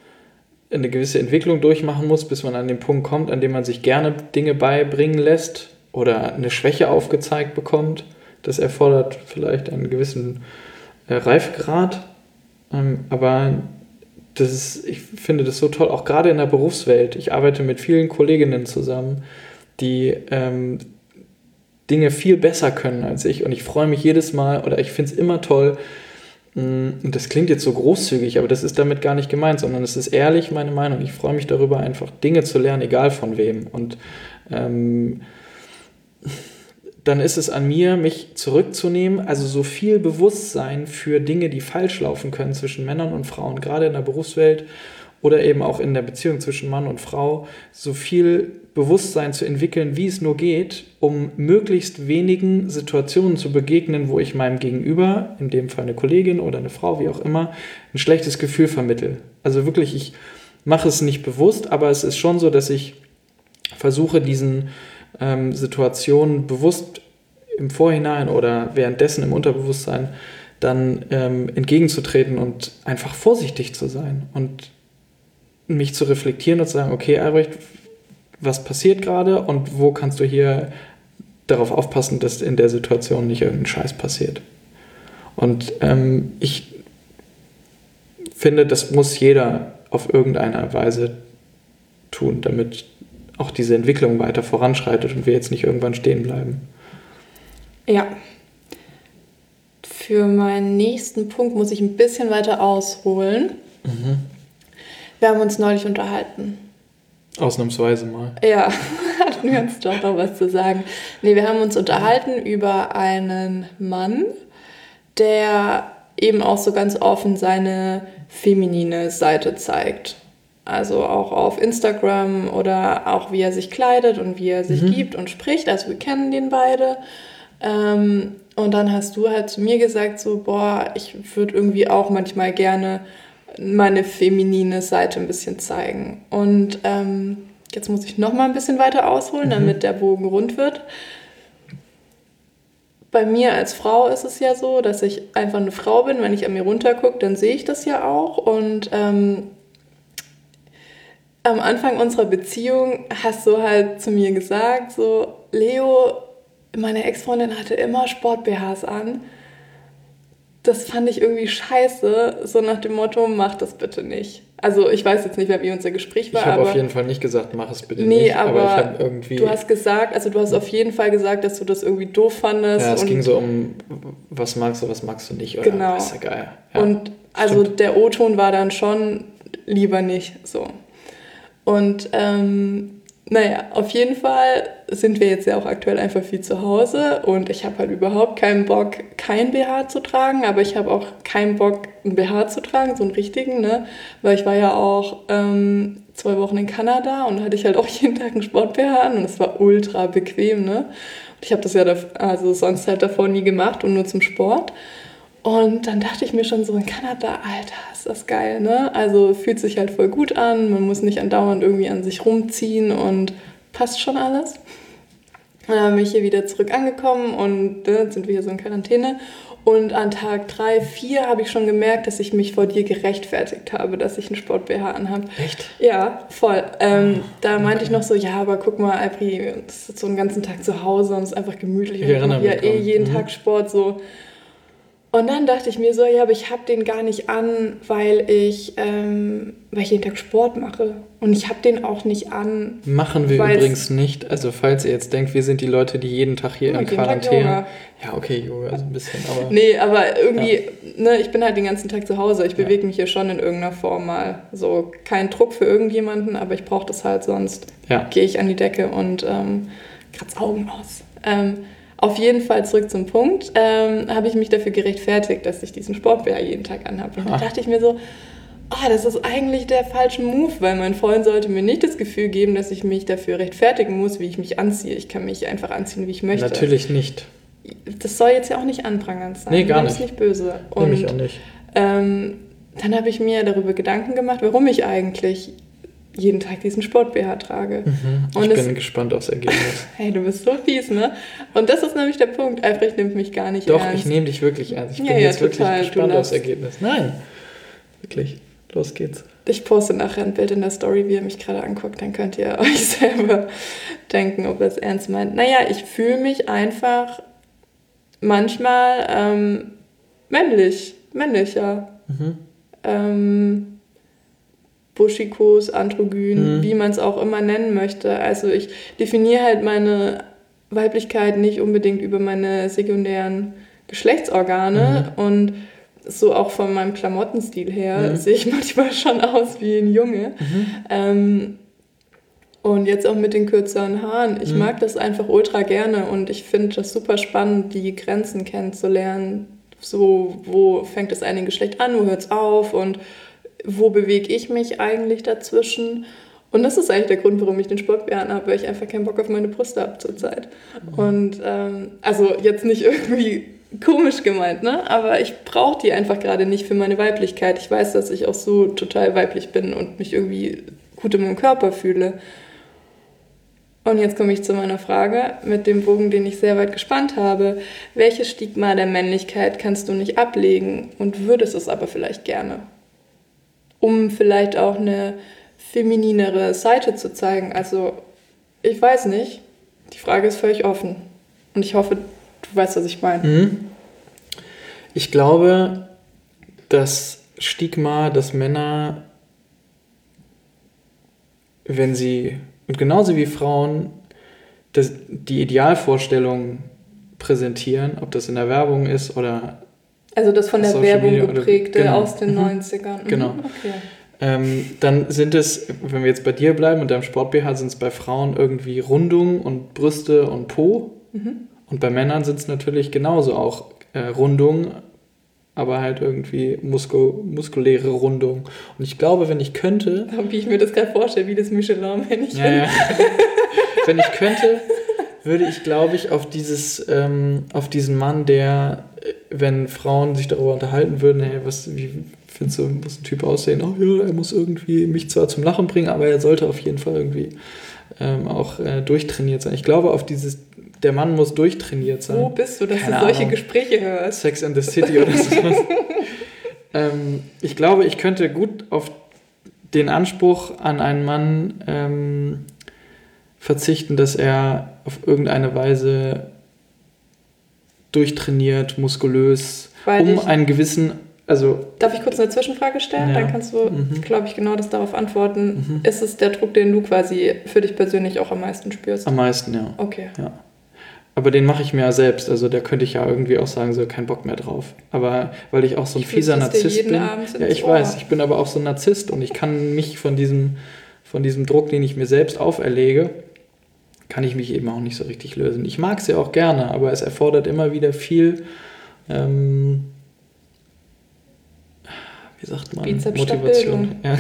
Entwicklung durchmachen muss, bis man an den Punkt kommt, an dem man sich gerne Dinge beibringen lässt oder eine Schwäche aufgezeigt bekommt. Das erfordert vielleicht einen gewissen Reifegrad. Aber ich finde das so toll, auch gerade in der Berufswelt. Ich arbeite mit vielen Kolleginnen zusammen, die Dinge viel besser können als ich. Und ich freue mich jedes Mal, oder ich finde es immer toll. Und das klingt jetzt so großzügig, aber das ist damit gar nicht gemeint, sondern es ist ehrlich meine Meinung. Ich freue mich darüber, einfach Dinge zu lernen, egal von wem. Und dann ist es an mir, mich zurückzunehmen, also so viel Bewusstsein für Dinge, die falsch laufen können zwischen Männern und Frauen, gerade in der Berufswelt oder eben auch in der Beziehung zwischen Mann und Frau, so viel Bewusstsein zu entwickeln, wie es nur geht, um möglichst wenigen Situationen zu begegnen, wo ich meinem Gegenüber, in dem Fall eine Kollegin oder eine Frau, wie auch immer, ein schlechtes Gefühl vermittle. Also wirklich, ich mache es nicht bewusst, aber es ist schon so, dass ich versuche, diesen Situationen bewusst im Vorhinein oder währenddessen im Unterbewusstsein dann entgegenzutreten und einfach vorsichtig zu sein und mich zu reflektieren und zu sagen, okay, Albrecht, was passiert gerade und wo kannst du hier darauf aufpassen, dass in der Situation nicht irgendein Scheiß passiert. Und ich finde, das muss jeder auf irgendeine Weise tun, damit auch diese Entwicklung weiter voranschreitet und wir jetzt nicht irgendwann stehen bleiben. Ja. Für meinen nächsten Punkt muss ich ein bisschen weiter ausholen. Wir haben uns neulich unterhalten. Ausnahmsweise mal. Ja, hatten wir uns doch noch was zu sagen. Nee, wir haben uns unterhalten über einen Mann, der eben auch so ganz offen seine feminine Seite zeigt. Also auch auf Instagram oder auch wie er sich kleidet und wie er sich gibt und spricht. Also wir kennen den beide. Und dann hast du halt zu mir gesagt, so, boah, ich würde irgendwie auch manchmal gerne meine feminine Seite ein bisschen zeigen. Und jetzt muss ich noch mal ein bisschen weiter ausholen, damit der Bogen rund wird. Bei mir als Frau ist es ja so, dass ich einfach eine Frau bin. Wenn ich an mir runtergucke, dann sehe ich das ja auch. Und am Anfang unserer Beziehung hast du halt zu mir gesagt, so, Leo, meine Ex-Freundin hatte immer Sport-BHs an. Das fand ich irgendwie scheiße, so nach dem Motto, mach das bitte nicht. Also ich weiß jetzt nicht mehr, wie unser Gespräch war. Ich habe auf jeden Fall nicht gesagt, mach es bitte nee, nicht. Aber ich habe irgendwie... du hast gesagt, also du hast auf jeden Fall gesagt, dass du das irgendwie doof fandest. Ja, es ging so um, was magst du nicht, oder? Genau. Das ist ja geil. Ja, und also der O-Ton war dann schon lieber nicht so. Und naja, auf jeden Fall sind wir jetzt ja auch aktuell einfach viel zu Hause und ich habe halt überhaupt keinen Bock, kein BH zu tragen, aber ich habe auch keinen Bock, einen BH zu tragen, so einen richtigen, ne? Weil ich war ja auch 2 Wochen in Kanada und da hatte ich halt auch jeden Tag einen Sport-BH an und es war ultra bequem, ne? Und ich habe das ja sonst halt davor nie gemacht und nur zum Sport. Und dann dachte ich mir schon so, in Kanada, Alter, ist das geil, ne? Also fühlt sich halt voll gut an, man muss nicht andauernd irgendwie an sich rumziehen und passt schon alles. Dann bin ich hier wieder zurück angekommen und sind wir hier so in Quarantäne. Und an Tag 3, 4 habe ich schon gemerkt, dass ich mich vor dir gerechtfertigt habe, dass ich einen Sport-BH anhabe. Echt? Ja, voll. Da meinte ich noch so, ja, aber guck mal, Alpri, das ist so einen ganzen Tag zu Hause und es ist einfach gemütlich. Ich erinnere mich ja jeden Tag Sport so. Und dann dachte ich mir so, ja, aber ich habe den gar nicht an, weil ich jeden Tag Sport mache. Und ich habe den auch nicht an. Machen wir übrigens nicht. Also falls ihr jetzt denkt, wir sind die Leute, die jeden Tag hier in Quarantäne... Ja, okay, Yoga, so ein bisschen, aber... Nee, aber irgendwie, ne, ich bin halt den ganzen Tag zu Hause. Ich bewege mich hier schon in irgendeiner Form mal. So, kein Druck für irgendjemanden, aber ich brauche das halt, sonst gehe ich an die Decke und kratze Augen aus. Auf jeden Fall zurück zum Punkt, habe ich mich dafür gerechtfertigt, dass ich diesen Sport-BH jeden Tag anhabe. Und dann dachte ich mir so, das ist eigentlich der falsche Move, weil mein Freund sollte mir nicht das Gefühl geben, dass ich mich dafür rechtfertigen muss, wie ich mich anziehe. Ich kann mich einfach anziehen, wie ich möchte. Natürlich nicht. Das soll jetzt ja auch nicht anprangend sein. Nee, gar nicht. Das ist nicht böse. Und ich auch nicht. Dann habe ich mir darüber Gedanken gemacht, warum ich eigentlich jeden Tag diesen Sport-BH trage. Und ich bin gespannt aufs Ergebnis. Hey, du bist so fies, ne? Und das ist nämlich der Punkt. Albrecht nimmt mich gar nicht ernst. Doch, ich nehme dich wirklich ernst. Ich bin jetzt wirklich gespannt aufs Ergebnis. Nein, wirklich. Los geht's. Ich poste nachher ein Bild in der Story, wie ihr mich gerade anguckt. Dann könnt ihr euch selber denken, ob ihr es ernst meint. Naja, ich fühle mich einfach manchmal männlicher. Buschikos, androgyn, wie man es auch immer nennen möchte. Also ich definiere halt meine Weiblichkeit nicht unbedingt über meine sekundären Geschlechtsorgane und so auch von meinem Klamottenstil her sehe ich manchmal schon aus wie ein Junge. Und jetzt auch mit den kürzeren Haaren. Ich mag das einfach ultra gerne und ich finde das super spannend, die Grenzen kennenzulernen. So, wo fängt das eine Geschlecht an, wo hört es auf und wo bewege ich mich eigentlich dazwischen? Und das ist eigentlich der Grund, warum ich den Sport-BH habe, weil ich einfach keinen Bock auf meine Brüste habe zurzeit. Und also jetzt nicht irgendwie komisch gemeint, ne? Aber ich brauche die einfach gerade nicht für meine Weiblichkeit. Ich weiß, dass ich auch so total weiblich bin und mich irgendwie gut in meinem Körper fühle. Und jetzt komme ich zu meiner Frage mit dem Bogen, den ich sehr weit gespannt habe. Welches Stigma der Männlichkeit kannst du nicht ablegen und würdest es aber vielleicht gerne? Um vielleicht auch eine femininere Seite zu zeigen. Also, ich weiß nicht. Die Frage ist völlig offen. Und ich hoffe, du weißt, was ich meine. Ich glaube, das Stigma, dass Männer, wenn sie, und genauso wie Frauen, die Idealvorstellung präsentieren, ob das in der Werbung ist oder Also das von der Social Werbung Media geprägte genau. aus den 90ern. Genau. Okay. Dann sind es, wenn wir jetzt bei dir bleiben und deinem Sport-BH, sind es bei Frauen irgendwie Rundung und Brüste und Po. Und bei Männern sind es natürlich genauso auch Rundung, aber halt irgendwie muskuläre Rundung. Und ich glaube, wenn ich könnte... Wie ich mir das gerade vorstelle, wie das Michelin-Männchen. Ja. Wenn ich könnte, würde ich, glaube ich, auf diesen Mann, der, wenn Frauen sich darüber unterhalten würden, hey, wie findest du, muss ein Typ aussehen? Oh ja, er muss irgendwie mich zwar zum Lachen bringen, aber er sollte auf jeden Fall irgendwie auch durchtrainiert sein. Ich glaube, der Mann muss durchtrainiert sein. Wo bist du, dass Keine du solche Ahnung. Gespräche hörst? Sex and the City oder sowas. Ich glaube, ich könnte gut auf den Anspruch an einen Mann verzichten, dass er auf irgendeine Weise durchtrainiert, muskulös, einen gewissen... Darf ich kurz eine Zwischenfrage stellen? Ja. Dann kannst du, glaube ich, genau das darauf antworten. Ist es der Druck, den du quasi für dich persönlich auch am meisten spürst? Am meisten, ja. Okay. Ja. Aber den mache ich mir ja selbst. Also da könnte ich ja irgendwie auch sagen, so kein Bock mehr drauf. Aber weil ich auch so ein fieser Narzisst bin. Ja, ich weiß. Ich bin aber auch so ein Narzisst und ich kann mich von diesem Druck, den ich mir selbst auferlege, kann ich mich eben auch nicht so richtig lösen. Ich mag es ja auch gerne, aber es erfordert immer wieder viel... wie sagt man? Motivation. Ja.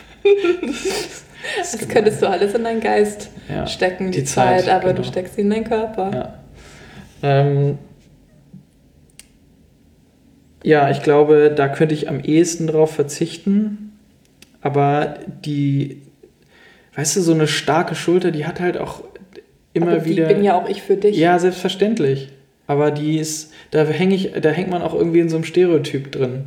Das könntest du alles in deinen Geist stecken, die Zeit, aber du steckst sie in deinen Körper. Ja. Ich glaube, da könnte ich am ehesten drauf verzichten, aber weißt du, so eine starke Schulter, die hat halt auch immer aber wieder... die bin ja auch ich für dich. Ja, selbstverständlich. Aber da hängt man auch irgendwie in so einem Stereotyp drin.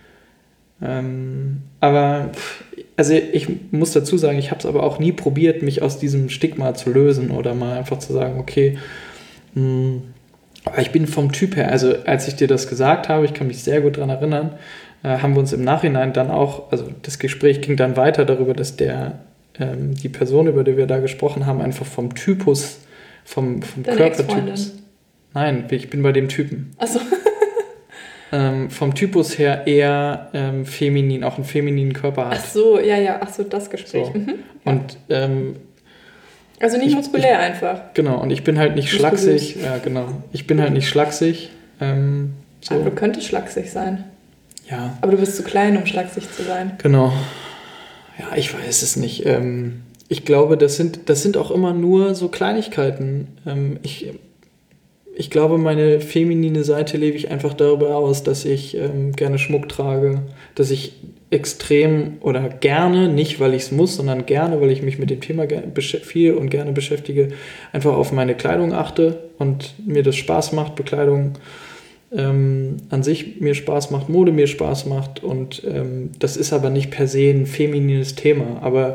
Aber also ich muss dazu sagen, ich habe es aber auch nie probiert, mich aus diesem Stigma zu lösen oder mal einfach zu sagen, okay, aber ich bin vom Typ her, also als ich dir das gesagt habe, ich kann mich sehr gut daran erinnern, haben wir uns im Nachhinein dann auch, also das Gespräch ging dann weiter darüber, dass die Person, über die wir da gesprochen haben, einfach vom Typus, vom Körpertypus. Nein, ich bin bei dem Typen. Achso. Vom Typus her eher feminin, auch einen femininen Körper hat. Ach so, ja, das Gespräch. So. Und also nicht muskulär einfach. Genau, und ich bin halt nicht schlaksig. Ja, genau. Ich bin halt nicht schlaksig. So. Aber du könntest schlaksig sein. Ja. Aber du bist zu klein, um schlaksig zu sein. Genau. Ja, ich weiß es nicht. Ich glaube, das sind auch immer nur so Kleinigkeiten. Ich glaube, meine feminine Seite lebe ich einfach darüber aus, dass ich gerne Schmuck trage, dass ich extrem oder gerne, nicht weil ich es muss, sondern gerne, weil ich mich mit dem Thema viel und gerne beschäftige, einfach auf meine Kleidung achte und mir das Spaß macht, Bekleidung an sich mir Spaß macht, Mode mir Spaß macht und das ist aber nicht per se ein feminines Thema, aber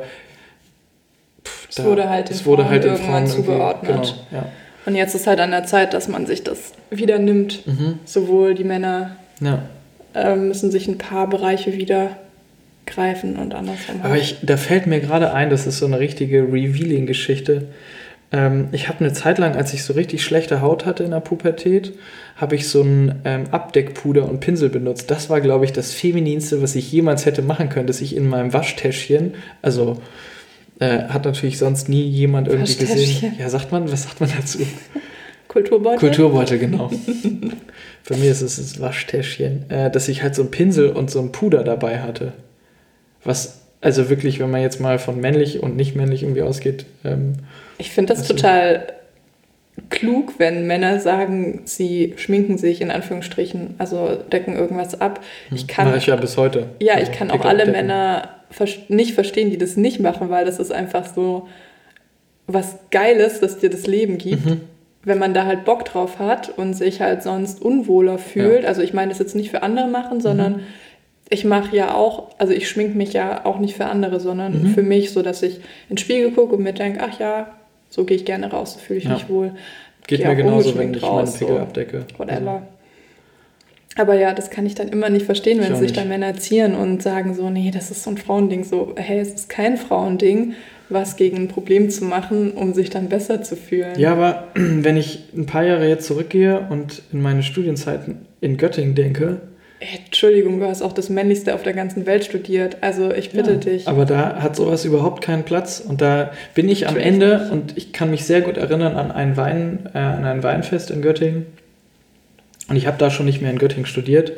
es wurde halt den Frauen zugeordnet. Genau, ja. Und jetzt ist halt an der Zeit, dass man sich das wieder nimmt. Sowohl die Männer müssen sich ein paar Bereiche wieder greifen und andersrum. Aber da fällt mir gerade ein, das ist so eine richtige Revealing-Geschichte. Ich habe eine Zeit lang, als ich so richtig schlechte Haut hatte in der Pubertät, habe ich so ein Abdeckpuder und Pinsel benutzt. Das war, glaube ich, das Femininste, was ich jemals hätte machen können, dass ich in meinem Waschtäschchen, also hat natürlich sonst nie jemand irgendwie gesehen. Ja, was sagt man dazu? Kulturbeutel? Kulturbeutel, genau. Bei mir ist es das Waschtäschchen. Dass ich halt so einen Pinsel und so ein Puder dabei hatte. Was, also wirklich, wenn man jetzt mal von männlich und nicht männlich irgendwie ausgeht. Ich finde das total klug, wenn Männer sagen, sie schminken sich in Anführungsstrichen, also decken irgendwas ab. Mache ich ja bis heute. Ja, also, ich kann auch alle Männer nicht verstehen, die das nicht machen, weil das ist einfach so was Geiles, dass dir das Leben gibt. Wenn man da halt Bock drauf hat und sich halt sonst unwohler fühlt. Ja. Also ich meine das jetzt nicht für andere machen, sondern ich mache ja auch, also ich schminke mich ja auch nicht für andere, sondern für mich, so dass ich in den Spiegel gucke und mir denke, ach ja, so gehe ich gerne raus, so fühle ich mich wohl. Geht mir genauso, wenn ich meinen Pickel abdecke. Whatever. Also. Aber ja, das kann ich dann immer nicht verstehen, wenn sich dann Männer zieren und sagen so, nee, das ist so ein Frauending. So, hey, es ist kein Frauending, was gegen ein Problem zu machen, um sich dann besser zu fühlen. Ja, aber wenn ich ein paar Jahre jetzt zurückgehe und in meine Studienzeiten in Göttingen denke, Entschuldigung, du hast auch das Männlichste auf der ganzen Welt studiert. Also ich bitte dich. Aber da hat sowas überhaupt keinen Platz. Und da bin ich am Ende, und ich kann mich sehr gut erinnern an ein Weinfest in Göttingen. Und ich habe da schon nicht mehr in Göttingen studiert.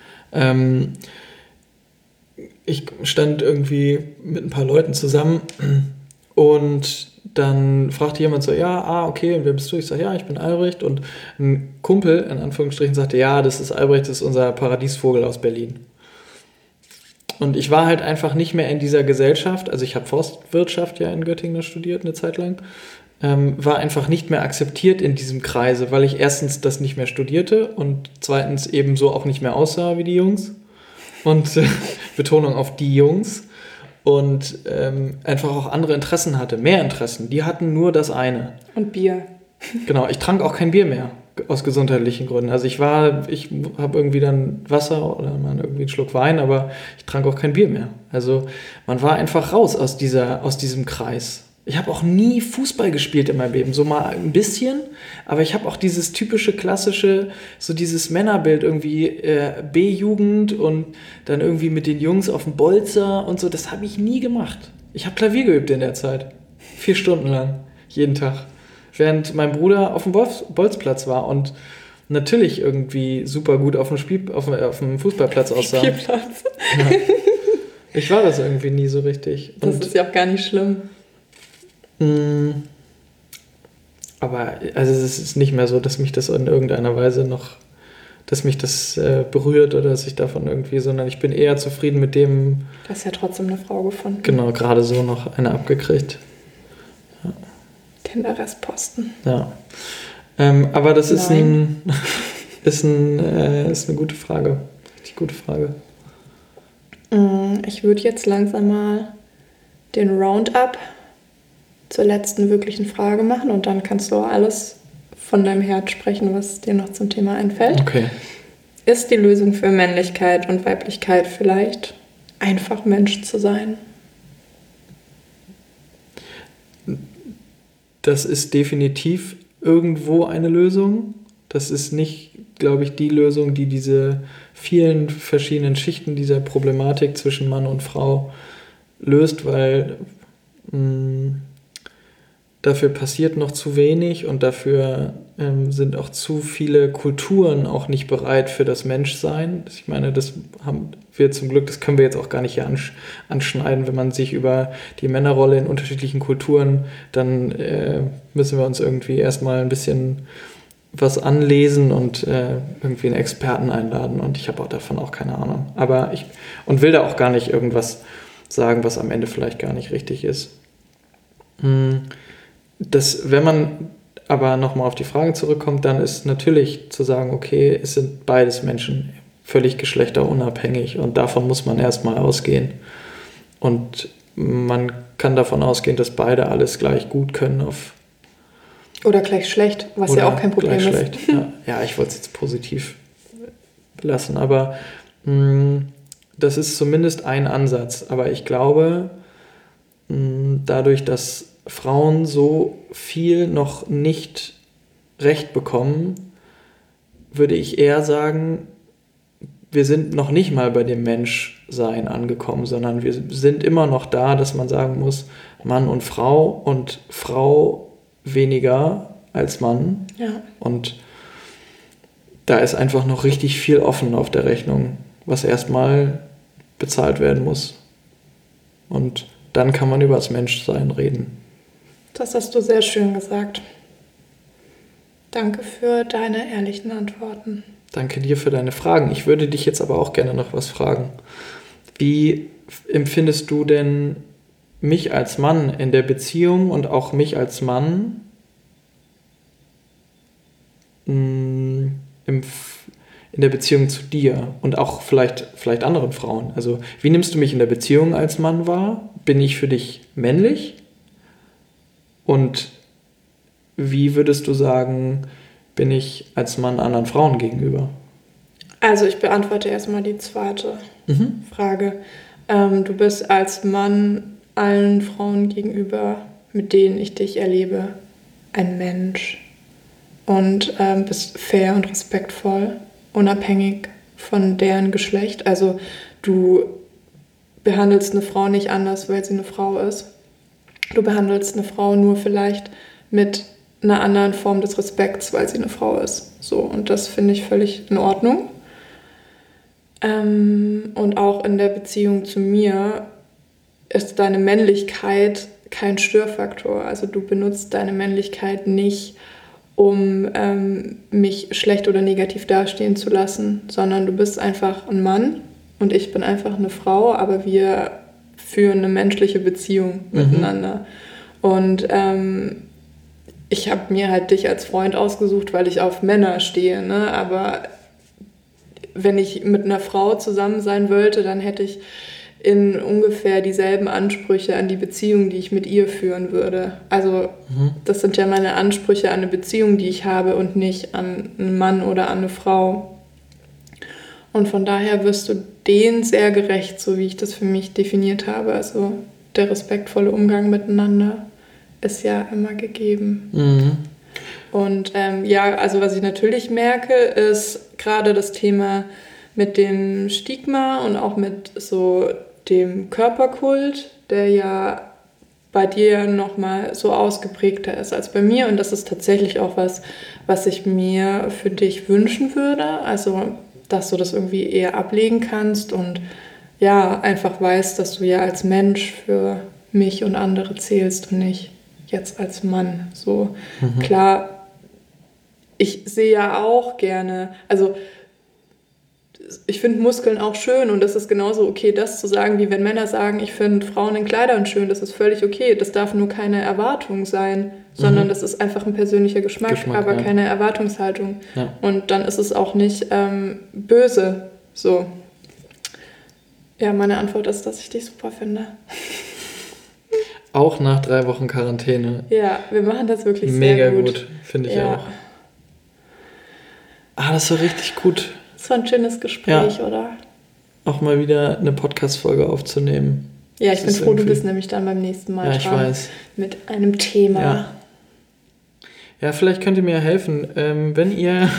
Ich stand irgendwie mit ein paar Leuten zusammen und dann fragte jemand so, okay, und wer bist du? Ich sage, ja, ich bin Albrecht. Und ein Kumpel, in Anführungsstrichen, sagte, ja, das ist Albrecht, das ist unser Paradiesvogel aus Berlin. Und ich war halt einfach nicht mehr in dieser Gesellschaft, also ich habe Forstwirtschaft ja in Göttingen studiert eine Zeit lang, war einfach nicht mehr akzeptiert in diesem Kreise, weil ich erstens das nicht mehr studierte und zweitens ebenso auch nicht mehr aussah wie die Jungs. Und Betonung auf die Jungs. Und einfach auch andere Interessen hatte, mehr Interessen. Die hatten nur das eine. Und Bier. Genau, ich trank auch kein Bier mehr, aus gesundheitlichen Gründen. Also ich habe irgendwie dann Wasser oder mal irgendwie einen Schluck Wein, aber ich trank auch kein Bier mehr. Also man war einfach raus aus diesem Kreis. Ich habe auch nie Fußball gespielt in meinem Leben, so mal ein bisschen, aber ich habe auch dieses typische, klassische, so dieses Männerbild irgendwie B-Jugend und dann irgendwie mit den Jungs auf dem Bolzer und so, das habe ich nie gemacht. Ich habe Klavier geübt in der Zeit, 4 Stunden lang, jeden Tag, während mein Bruder auf dem Bolzplatz war und natürlich irgendwie super gut auf dem Fußballplatz aussah. Spielplatz. Ja. Ich war das irgendwie nie so richtig. Das ist ja auch gar nicht schlimm. Aber also es ist nicht mehr so, dass mich das in irgendeiner Weise noch, dass mich das berührt oder dass ich davon irgendwie, sondern ich bin eher zufrieden mit dem. Du hast ja trotzdem eine Frau gefunden. Genau, gerade so noch eine abgekriegt. Ja. Tinder-Restposten. Ja. Aber das ist eine gute Frage. Richtig gute Frage. Ich würde jetzt langsam mal den Roundup zur letzten wirklichen Frage machen und dann kannst du alles von deinem Herz sprechen, was dir noch zum Thema einfällt. Okay. Ist die Lösung für Männlichkeit und Weiblichkeit vielleicht einfach Mensch zu sein? Das ist definitiv irgendwo eine Lösung. Das ist nicht, glaube ich, die Lösung, die diese vielen verschiedenen Schichten dieser Problematik zwischen Mann und Frau löst, weil dafür passiert noch zu wenig und dafür sind auch zu viele Kulturen auch nicht bereit für das Menschsein. Ich meine, das haben wir zum Glück, das können wir jetzt auch gar nicht hier anschneiden, wenn man sich über die Männerrolle in unterschiedlichen Kulturen, dann müssen wir uns irgendwie erstmal ein bisschen was anlesen und irgendwie einen Experten einladen und ich habe auch davon auch keine Ahnung. Aber und will da auch gar nicht irgendwas sagen, was am Ende vielleicht gar nicht richtig ist. Wenn man aber nochmal auf die Frage zurückkommt, dann ist natürlich zu sagen, okay, es sind beides Menschen, völlig geschlechterunabhängig und davon muss man erstmal ausgehen. Und man kann davon ausgehen, dass beide alles gleich gut können oder gleich schlecht, was ja auch kein Problem ist. Schlecht. Ja, ich wollte es jetzt positiv lassen, aber das ist zumindest ein Ansatz. Aber ich glaube, dadurch, dass Frauen so viel noch nicht recht bekommen, würde ich eher sagen, wir sind noch nicht mal bei dem Menschsein angekommen, sondern wir sind immer noch da, dass man sagen muss, Mann und Frau weniger als Mann. Ja. Und da ist einfach noch richtig viel offen auf der Rechnung, was erstmal bezahlt werden muss. Und dann kann man über das Menschsein reden. Das hast du sehr schön gesagt. Danke für deine ehrlichen Antworten. Danke dir für deine Fragen. Ich würde dich jetzt aber auch gerne noch was fragen. Wie empfindest du denn mich als Mann in der Beziehung und auch mich als Mann in der Beziehung zu dir und auch vielleicht anderen Frauen? Also wie nimmst du mich in der Beziehung als Mann wahr? Bin ich für dich männlich? Und wie würdest du sagen, bin ich als Mann anderen Frauen gegenüber? Also ich beantworte erstmal die zweite Frage. Du bist als Mann allen Frauen gegenüber, mit denen ich dich erlebe, ein Mensch und bist fair und respektvoll, unabhängig von deren Geschlecht. Also du behandelst eine Frau nicht anders, weil sie eine Frau ist. Du behandelst eine Frau nur vielleicht mit einer anderen Form des Respekts, weil sie eine Frau ist. So, und das finde ich völlig in Ordnung. Und auch in der Beziehung zu mir ist deine Männlichkeit kein Störfaktor. Also du benutzt deine Männlichkeit nicht, um mich schlecht oder negativ dastehen zu lassen, sondern du bist einfach ein Mann und ich bin einfach eine Frau, aber wir führen eine menschliche Beziehung miteinander. Und ich habe mir halt dich als Freund ausgesucht, weil ich auf Männer stehe, ne? Aber wenn ich mit einer Frau zusammen sein wollte, dann hätte ich in ungefähr dieselben Ansprüche an die Beziehung, die ich mit ihr führen würde. Also das sind ja meine Ansprüche an eine Beziehung, die ich habe und nicht an einen Mann oder an eine Frau. Und von daher wirst du denen sehr gerecht, so wie ich das für mich definiert habe. Also der respektvolle Umgang miteinander ist ja immer gegeben. Und also was ich natürlich merke, ist gerade das Thema mit dem Stigma und auch mit so dem Körperkult, der ja bei dir nochmal so ausgeprägter ist als bei mir. Und das ist tatsächlich auch was ich mir für dich wünschen würde. Also, dass du das irgendwie eher ablegen kannst und ja, einfach weißt, dass du ja als Mensch für mich und andere zählst und nicht jetzt als Mann. So, klar, ich sehe ja auch gerne, also ich finde Muskeln auch schön und das ist genauso okay, das zu sagen, wie wenn Männer sagen, ich finde Frauen in Kleidern schön, das ist völlig okay. Das darf nur keine Erwartung sein, sondern das ist einfach ein persönlicher Geschmack, aber keine Erwartungshaltung. Ja. Und dann ist es auch nicht böse. So. Ja, meine Antwort ist, dass ich dich super finde. Auch nach 3 Wochen Quarantäne. Ja, wir machen das wirklich mega sehr gut. Mega gut, finde ich auch. Das war richtig gut. Das war ein schönes Gespräch, oder? Auch mal wieder eine Podcast-Folge aufzunehmen. Ja, ich bin froh, du bist nämlich dann beim nächsten Mal dran. Ja, ich weiß. Mit einem Thema. Ja, vielleicht könnt ihr mir helfen, wenn ihr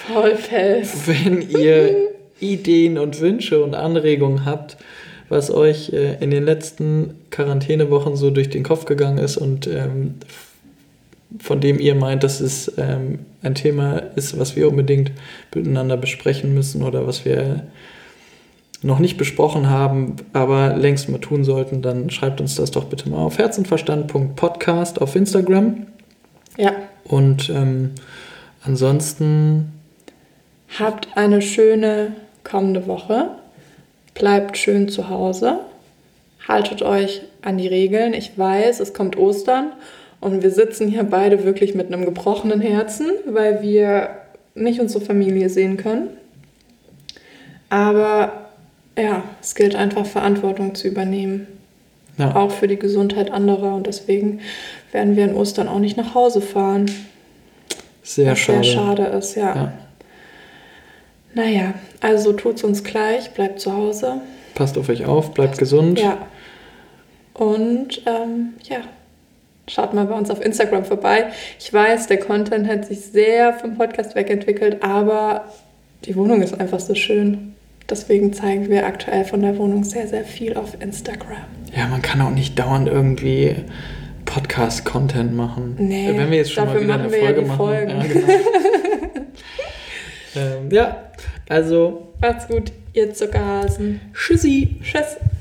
Ideen und Wünsche und Anregungen habt, was euch in den letzten Quarantänewochen so durch den Kopf gegangen ist und von dem ihr meint, dass es ein Thema ist, was wir unbedingt miteinander besprechen müssen oder was wir noch nicht besprochen haben, aber längst mal tun sollten, dann schreibt uns das doch bitte mal auf herzundverstand.podcast auf Instagram. Ja. Und ansonsten habt eine schöne kommende Woche. Bleibt schön zu Hause. Haltet euch an die Regeln. Ich weiß, es kommt Ostern und wir sitzen hier beide wirklich mit einem gebrochenen Herzen, weil wir nicht unsere Familie sehen können. Aber ja, es gilt einfach, Verantwortung zu übernehmen. Ja. Auch für die Gesundheit anderer. Und deswegen werden wir an Ostern auch nicht nach Hause fahren. Sehr schade. Sehr schade ist, ja. Naja, also tut's uns gleich. Bleibt zu Hause. Passt auf euch auf, bleibt gesund. Ja. Und schaut mal bei uns auf Instagram vorbei. Ich weiß, der Content hat sich sehr vom Podcast wegentwickelt, aber die Wohnung ist einfach so schön. Deswegen zeigen wir aktuell von der Wohnung sehr, sehr viel auf Instagram. Ja, man kann auch nicht dauernd irgendwie Podcast-Content machen. Nee, wenn wir jetzt schon mal wieder eine Folge machen. Folgen. Ja, genau. Also macht's gut, ihr Zuckerhasen. Tschüssi. Tschüss.